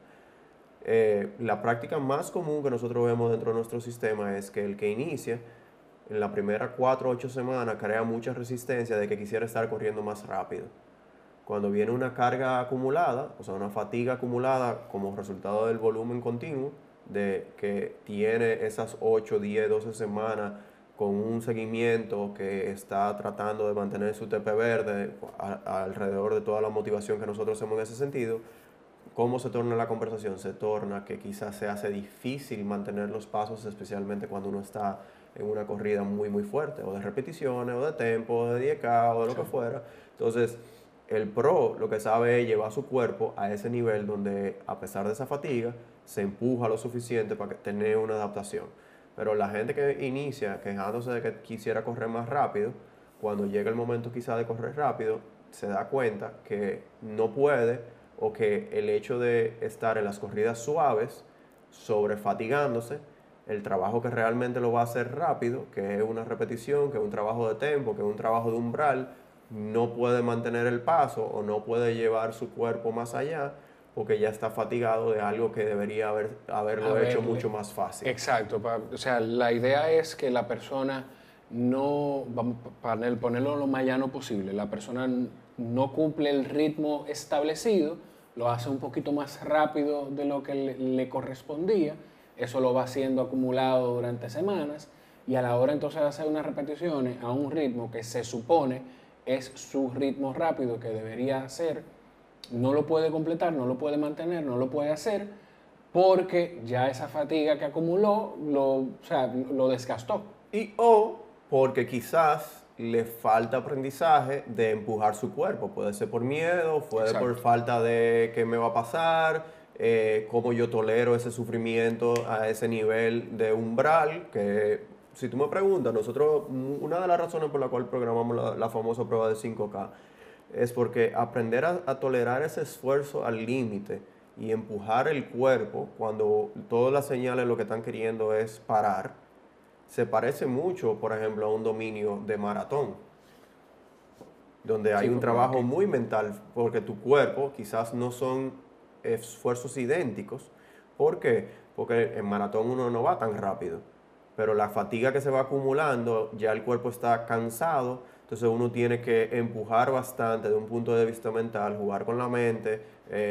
La práctica más común que nosotros vemos dentro de nuestro sistema es que el que inicia en la primera 4 o 8 semanas crea mucha resistencia de que quisiera estar corriendo más rápido. Cuando viene una carga acumulada, o sea, una fatiga acumulada como resultado del volumen continuo, de que tiene esas 8, 10, 12 semanas con un seguimiento que está tratando de mantener su TP verde alrededor de toda la motivación que nosotros hacemos en ese sentido, ¿cómo se torna la conversación? Se torna que quizás se hace difícil mantener los pasos, especialmente cuando uno está en una corrida muy fuerte, o de repeticiones, o de tempo, o de 10K, o de lo que fuera. Entonces, el pro lo que sabe es llevar su cuerpo a ese nivel donde, a pesar de esa fatiga, se empuja lo suficiente para tener una adaptación. Pero la gente que inicia quejándose de que quisiera correr más rápido, cuando llega el momento quizá de correr rápido, se da cuenta que no puede, o que el hecho de estar en las corridas suaves, sobrefatigándose, el trabajo que realmente lo va a hacer rápido, que es una repetición, que es un trabajo de tempo, que es un trabajo de umbral, no puede mantener el paso o no puede llevar su cuerpo más allá porque ya está fatigado de algo que debería haberlo hecho mucho más fácil. Exacto. O sea, la idea es que la persona no, para ponerlo lo más llano posible, la persona no cumple el ritmo establecido, lo hace un poquito más rápido de lo que le correspondía, eso lo va haciendo acumulado durante semanas y a la hora entonces de hacer unas repeticiones a un ritmo que se supone es su ritmo rápido que debería hacer, no lo puede completar, no lo puede mantener, no lo puede hacer porque ya esa fatiga que acumuló lo desgastó. Y o porque quizás le falta aprendizaje de empujar su cuerpo. Puede ser por miedo, puede ser por falta de qué me va a pasar, cómo yo tolero ese sufrimiento a ese nivel de umbral. Que si tú me preguntas, nosotros, una de las razones por la cual programamos la famosa prueba de 5K es porque aprender a tolerar ese esfuerzo al límite y empujar el cuerpo cuando todas las señales lo que están queriendo es parar, se parece mucho, por ejemplo, a un dominio de maratón, donde hay un trabajo muy mental, porque tu cuerpo quizás no son esfuerzos idénticos. ¿Por qué? Porque en maratón uno no va tan rápido, pero la fatiga que se va acumulando, ya el cuerpo está cansado, entonces uno tiene que empujar bastante de un punto de vista mental, jugar con la mente,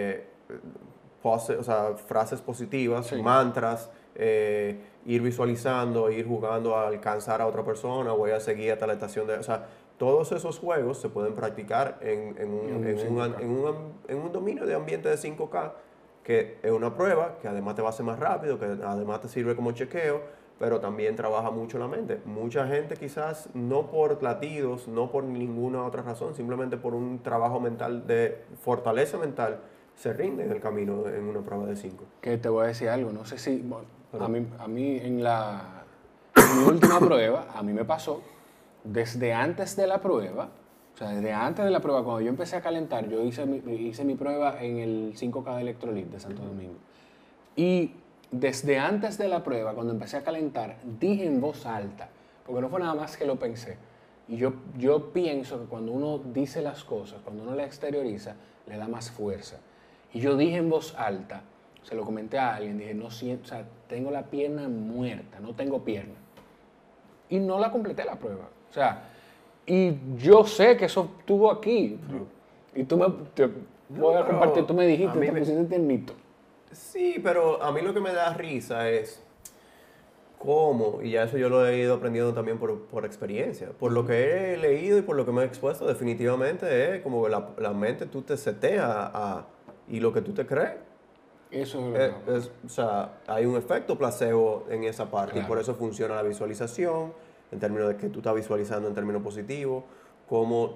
frases positivas, mantras, ir visualizando, ir jugando a alcanzar a otra persona, voy a seguir hasta la estación de... O sea, todos esos juegos se pueden practicar en un dominio de ambiente de 5K, que es una prueba, que además te va a hacer más rápido, que además te sirve como chequeo, pero también trabaja mucho la mente. Mucha gente quizás no por latidos, no por ninguna otra razón, simplemente por un trabajo mental, de fortaleza mental, se rinde en el camino en una prueba de 5. Que te voy a decir algo, no sé si, bueno, a mí en mi última prueba, a mí me pasó, desde antes de la prueba, o O sea, desde antes de la prueba, cuando yo empecé a calentar, yo hice mi prueba en el 5K de Electrolit de Santo Domingo. Y desde antes de la prueba, cuando empecé a calentar, dije en voz alta, porque no fue nada más que lo pensé. Y yo pienso que cuando uno dice las cosas, cuando uno las exterioriza, le da más fuerza. Y yo dije en voz alta, se lo comenté a alguien, dije, no siento, o sea, tengo la pierna muerta, no tengo pierna. Y no la completé la prueba. O sea, y yo sé que eso estuvo aquí. Y tú voy a compartir, tú me dijiste, te pusiste tiernito. Sí, pero a mí lo que me da risa es cómo, y ya eso yo lo he ido aprendiendo también por experiencia, por lo que he leído y por lo que me he expuesto, definitivamente es como que la mente tú te seteas y lo que tú te crees. Eso es verdad. O sea, hay un efecto placebo en esa parte, Claro. y por eso funciona la visualización, en términos de que tú estás visualizando en términos positivos, como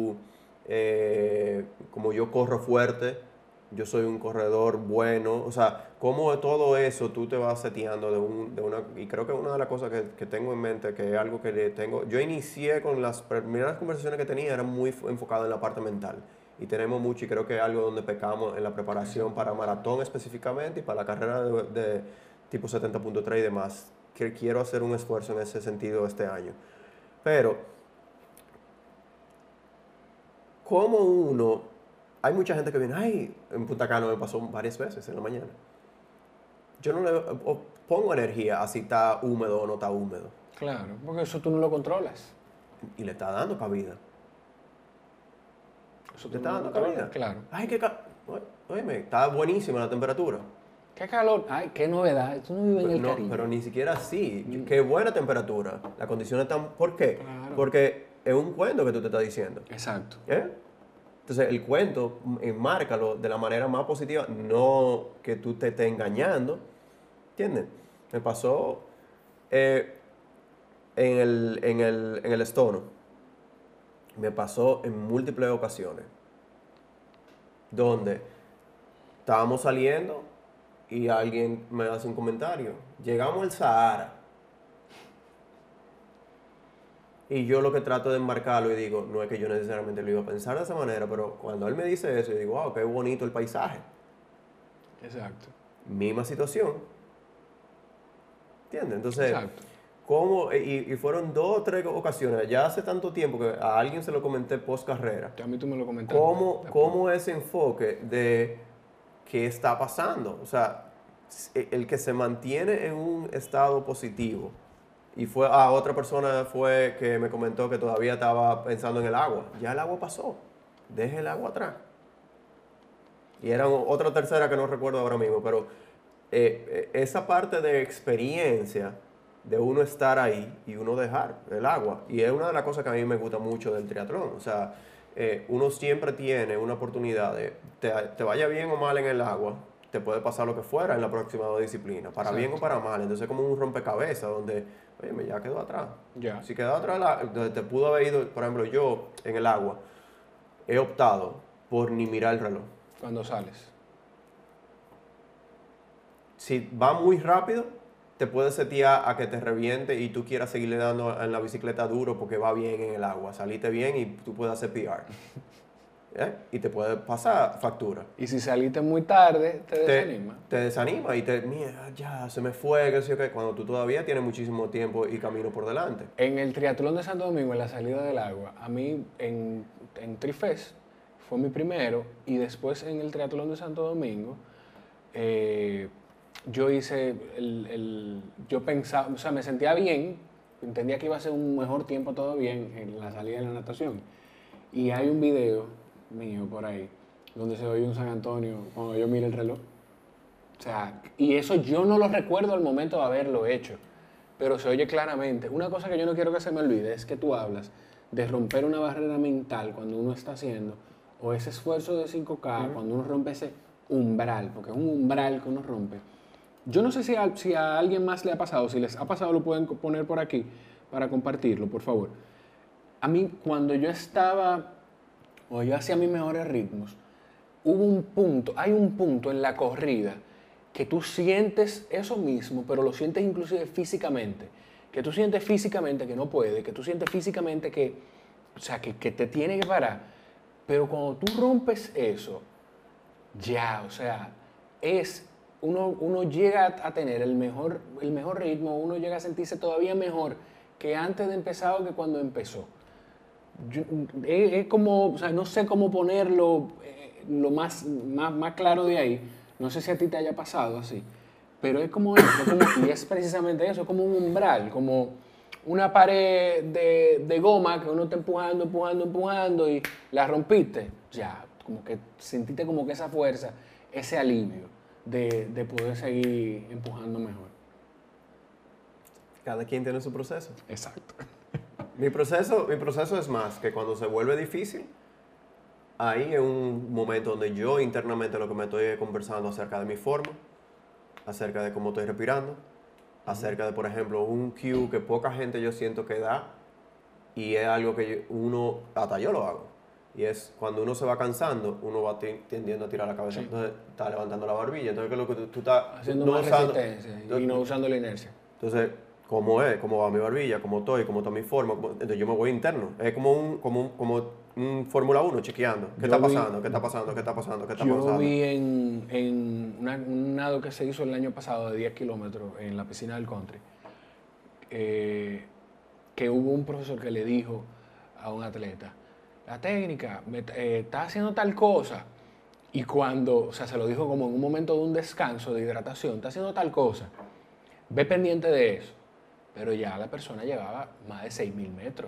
como yo corro fuerte, yo soy un corredor bueno, o sea, como todo eso tú te vas seteando y creo que una de las cosas que tengo en mente, que es algo que le tengo, yo inicié con las primeras conversaciones que tenía, eran muy enfocadas en la parte mental, y tenemos mucho, y creo que es algo donde pecamos en la preparación para maratón específicamente y para la carrera de tipo 70.3 y demás, que quiero hacer un esfuerzo en ese sentido este año. Pero, ¿cómo uno? Hay mucha gente que viene, ay, en Punta Cana me pasó varias veces en la mañana. Yo no le pongo energía a si está húmedo o no está húmedo. Claro, porque eso tú no lo controlas. Y le está dando cabida. Eso ¿Le tú está no lo dando controlas. cabida? Claro. Ay, óyeme, está buenísima la temperatura. Qué calor. Ay, qué novedad. Tú no vives en el No, Caribe. pero ni siquiera así. Qué buena temperatura. Las condiciones están... ¿Por qué? Claro. Porque es un cuento que tú te estás diciendo. Exacto. Entonces, el cuento, enmárcalo de la manera más positiva, no que tú te estés engañando. ¿Entiendes? Me pasó en el Estono. Me pasó en múltiples ocasiones. Donde estábamos saliendo y alguien me hace un comentario. Llegamos al Sahara. Y yo lo que trato de enmarcarlo y digo, no es que yo necesariamente lo iba a pensar de esa manera, pero cuando él me dice eso, yo digo, wow, qué bonito el paisaje. Exacto. Misma situación. ¿Entiendes? Entonces, Exacto. y fueron 2 o 3 ocasiones, ya hace tanto tiempo que a alguien se lo comenté post carrera, A mí tú me lo comentaste. cómo ese enfoque de qué está pasando, o sea, el que se mantiene en un estado positivo, y otra persona fue que me comentó que todavía estaba pensando en el agua, ya el agua pasó, deje el agua atrás. Y era otra tercera que no recuerdo ahora mismo, pero esa parte de experiencia, de uno estar ahí y uno dejar el agua. Y es una de las cosas que a mí me gusta mucho del triatlón. O sea, uno siempre tiene una oportunidad de, te vaya bien o mal en el agua, te puede pasar lo que fuera en la próxima disciplina, para Exacto. bien o para mal. Entonces es como un rompecabezas donde, oye, ya quedó atrás. Ya. Si quedó atrás, te pudo haber ido, por ejemplo, yo en el agua, he optado por ni mirar el reloj. Cuando sales. Si va muy rápido, te puede setear a que te reviente y tú quieras seguirle dando en la bicicleta duro porque va bien en el agua. Saliste bien y tú puedes hacer PR. Y te puede pasar factura. Y si saliste muy tarde, te desanima. Te desanima y mira, ya se me fue, qué sé yo qué, cuando tú todavía tienes muchísimo tiempo y camino por delante. En el triatlón de Santo Domingo, en la salida del agua, a mí en Trifest fue mi primero, y después en el triatlón de Santo Domingo, yo hice yo pensaba, o sea, me sentía bien, entendía que iba a ser un mejor tiempo todavía en la salida de la natación. Y hay un video mío por ahí donde se oye un San Antonio cuando yo miro el reloj. O sea, y eso yo no lo recuerdo al momento de haberlo hecho, pero se oye claramente. Una cosa que yo no quiero que se me olvide es que tú hablas de romper una barrera mental cuando uno está haciendo, o ese esfuerzo de 5K, cuando uno rompe ese umbral, porque es un umbral que uno rompe. Yo no sé si a alguien más le ha pasado, si les ha pasado lo pueden poner por aquí para compartirlo, por favor. A mí cuando yo estaba, o yo hacía mis mejores ritmos, hay un punto en la corrida que tú sientes eso mismo, pero lo sientes inclusive físicamente. Que tú sientes físicamente que no puedes, que tú sientes físicamente que o sea, que te tiene que parar. Pero cuando tú rompes eso, ya, o sea, uno llega a tener el mejor ritmo, uno llega a sentirse todavía mejor que antes de empezar o que cuando empezó. Es como, o sea, no sé cómo ponerlo lo más claro de ahí. No sé si a ti te haya pasado así, pero es como eso, y es precisamente eso, es como un umbral, como una pared de goma que uno está empujando y la rompiste. Ya, como que sentiste como que esa fuerza, ese alivio de poder seguir empujando mejor. Cada quien tiene su proceso. Exacto. Mi proceso es más que cuando se vuelve difícil, ahí es un momento donde yo internamente lo que me estoy conversando acerca de mi forma, acerca de cómo estoy respirando, acerca de, por ejemplo, un cue que poca gente yo siento que da y es algo que hasta yo lo hago. Y es cuando uno se va cansando, uno va tendiendo a tirar la cabeza. Sí. Entonces está levantando la barbilla. Entonces, ¿qué es lo que tú estás haciendo más resistencia y no usando la inercia? Entonces, cómo va mi barbilla, cómo está mi forma, entonces yo me voy interno. Es como un Fórmula 1 chequeando. ¿Qué está pasando? Yo vi en un nado que se hizo el año pasado de 10 kilómetros en la piscina del country, que hubo un profesor que le dijo a un atleta, la técnica, está haciendo tal cosa. Y cuando, o sea, se lo dijo como en un momento de un descanso, de hidratación, está haciendo tal cosa. Ve pendiente de eso. Pero ya la persona llevaba más de 6.000 metros.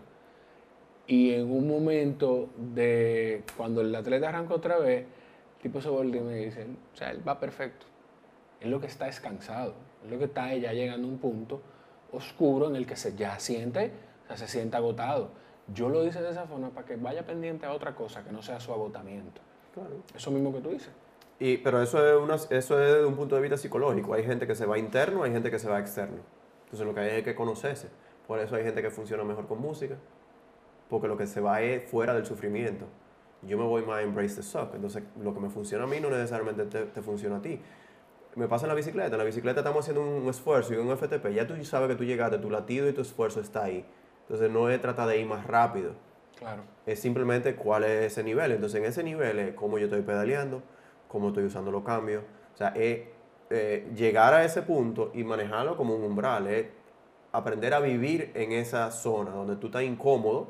Y en un momento de cuando el atleta arrancó otra vez, el tipo se volvió y me dice, o sea, él va perfecto. Es lo que está descansado. Es lo que está ya llegando a un punto oscuro en el que ya siente, o sea, se siente agotado. Yo lo hice de esa forma para que vaya pendiente a otra cosa que no sea su agotamiento. Claro. Eso mismo que tú dices. Pero eso es de un punto de vista psicológico. Hay gente que se va interno, hay gente que se va externo. Entonces lo que hay es que conocerse. Por eso hay gente que funciona mejor con música, porque lo que se va es fuera del sufrimiento. Yo me voy más a embrace the suck. Entonces lo que me funciona a mí no necesariamente te funciona a ti. Me pasa en la bicicleta. En la bicicleta estamos haciendo un esfuerzo y un FTP. Ya tú sabes que tú llegaste, tu latido y tu esfuerzo está ahí. Entonces no es tratar de ir más rápido. Claro. Es simplemente cuál es ese nivel. Entonces en ese nivel es cómo yo estoy pedaleando, cómo estoy usando los cambios. O sea, es llegar a ese punto y manejarlo como un umbral. Es aprender a vivir en esa zona donde tú estás incómodo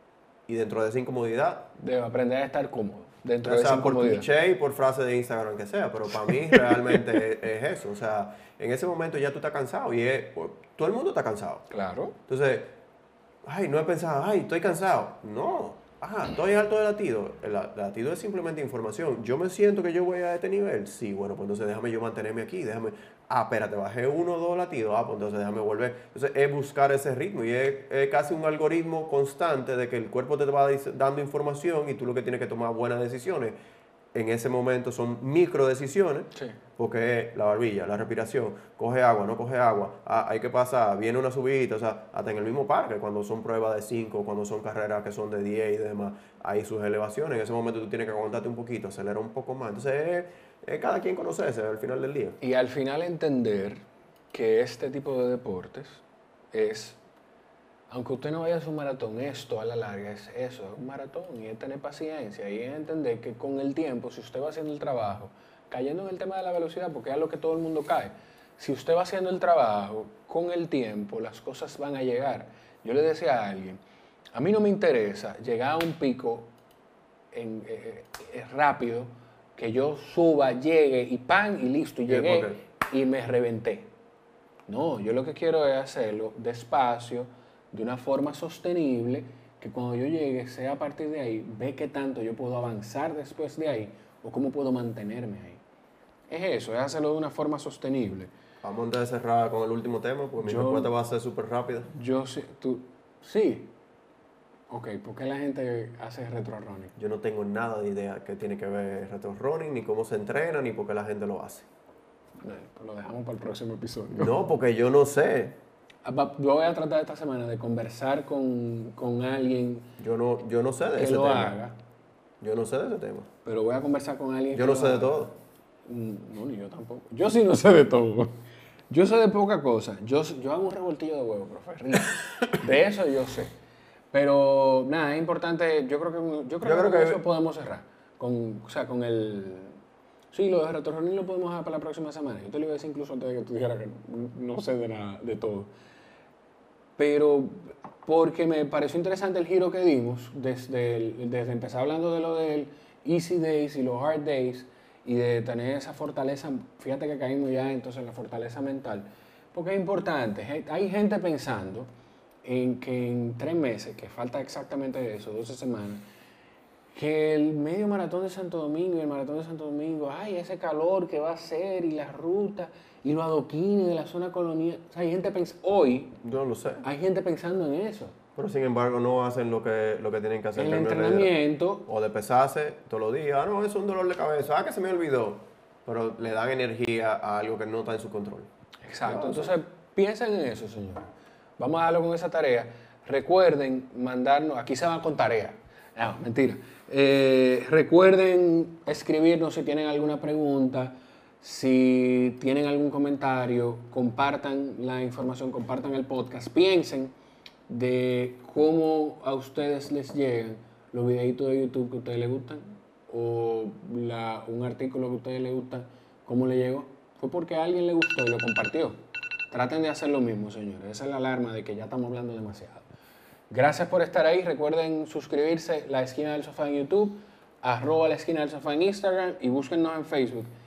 y dentro de esa incomodidad... Debo aprender a estar cómodo dentro de esa incomodidad. Por cliché y por frase de Instagram que sea, pero para mí realmente es eso. O sea, en ese momento ya tú estás cansado y todo el mundo está cansado. Claro. Entonces, no he pensado, estoy cansado. No, estoy alto de latido. El latido es simplemente información. Yo me siento que yo voy a este nivel. Sí, bueno, pues entonces déjame yo mantenerme aquí. Espérate, bajé 1 o 2 latidos. Pues entonces déjame volver. Entonces es buscar ese ritmo y es casi un algoritmo constante de que el cuerpo te va dando información y tú lo que tienes que tomar buenas decisiones. En ese momento son micro decisiones, sí. Porque es la barbilla, la respiración, coge agua, no coge agua, hay que pasar, viene una subida, o sea, hasta en el mismo parque, cuando son pruebas de 5, cuando son carreras que son de 10 y demás, hay sus elevaciones, en ese momento tú tienes que aguantarte un poquito, acelerar un poco más, entonces es cada quien conocerse al final del día. Y al final entender que este tipo de deportes es... Aunque usted no vaya a su maratón, esto a la larga es eso, es un maratón y es tener paciencia y es entender que con el tiempo, si usted va haciendo el trabajo, cayendo en el tema de la velocidad, porque es a lo que todo el mundo cae, si usted va haciendo el trabajo, con el tiempo las cosas van a llegar. Yo le decía a alguien, a mí no me interesa llegar a un pico rápido, que yo suba, llegue y ¡pam! Y listo, y llegué y me reventé. No, yo lo que quiero es hacerlo despacio, de una forma sostenible, que cuando yo llegue sea a partir de ahí, ve qué tanto yo puedo avanzar después de ahí o cómo puedo mantenerme ahí. Es eso, es hacerlo de una forma sostenible. Vamos antes de cerrar con el último tema, porque mi respuesta va a ser súper rápida. Sí. Ok, ¿por qué la gente hace retro running? Yo no tengo nada de idea que tiene que ver retro running, ni cómo se entrena, ni por qué la gente lo hace. Pues lo dejamos para el próximo episodio. No, porque yo no sé. Yo voy a tratar esta semana de conversar con alguien yo no sé de que ese lo tema. haga. Yo no sé de ese tema. Pero voy a conversar con alguien yo no sé de todo. No, ni yo tampoco. Yo sí no sé de todo. Yo sé de poca cosa. Yo hago un revoltillo de huevo, profe. De eso yo sé. Pero nada, es importante, yo creo que creo con que- eso podemos cerrar. O sea, con el... Sí, lo de RetroRunning lo podemos dejar para la próxima semana. Yo te lo iba a decir incluso antes de que tú dijeras que no sé de nada, de todo. Pero porque me pareció interesante el giro que dimos desde empezar hablando de lo del Easy Days y los Hard Days y de tener esa fortaleza, fíjate que caímos ya entonces en la fortaleza mental, porque es importante, hay gente pensando en que en 3 meses, que falta exactamente eso, 12 semanas, que el medio maratón de Santo Domingo y el maratón de Santo Domingo, ay, ese calor que va a ser y la ruta y los adoquines de la zona colonial, o sea, hay gente hoy Yo no lo sé. hay gente pensando en eso. Pero sin embargo no hacen lo que tienen que hacer. El en términos de- entrenamiento, o de pesarse todos los días. Ah, no, eso es un dolor de cabeza. Ah, que se me olvidó. Pero le dan energía a algo que no está en su control. exacto. Entonces, piensen en eso, señores. Vamos a darlo con esa tarea. Recuerden mandarnos, aquí se va con tarea. No, mentira. Recuerden escribirnos si tienen alguna pregunta, si tienen algún comentario, compartan la información, compartan el podcast. Piensen de cómo a ustedes les llegan los videitos de YouTube que a ustedes les gustan o un artículo que a ustedes les gusta, cómo le llegó. Fue porque a alguien le gustó y lo compartió. Traten de hacer lo mismo, señores. Esa es la alarma de que ya estamos hablando demasiado. Gracias por estar ahí. Recuerden suscribirse La Esquina del Sofá en YouTube, @La Esquina del Sofá en Instagram y búsquennos en Facebook.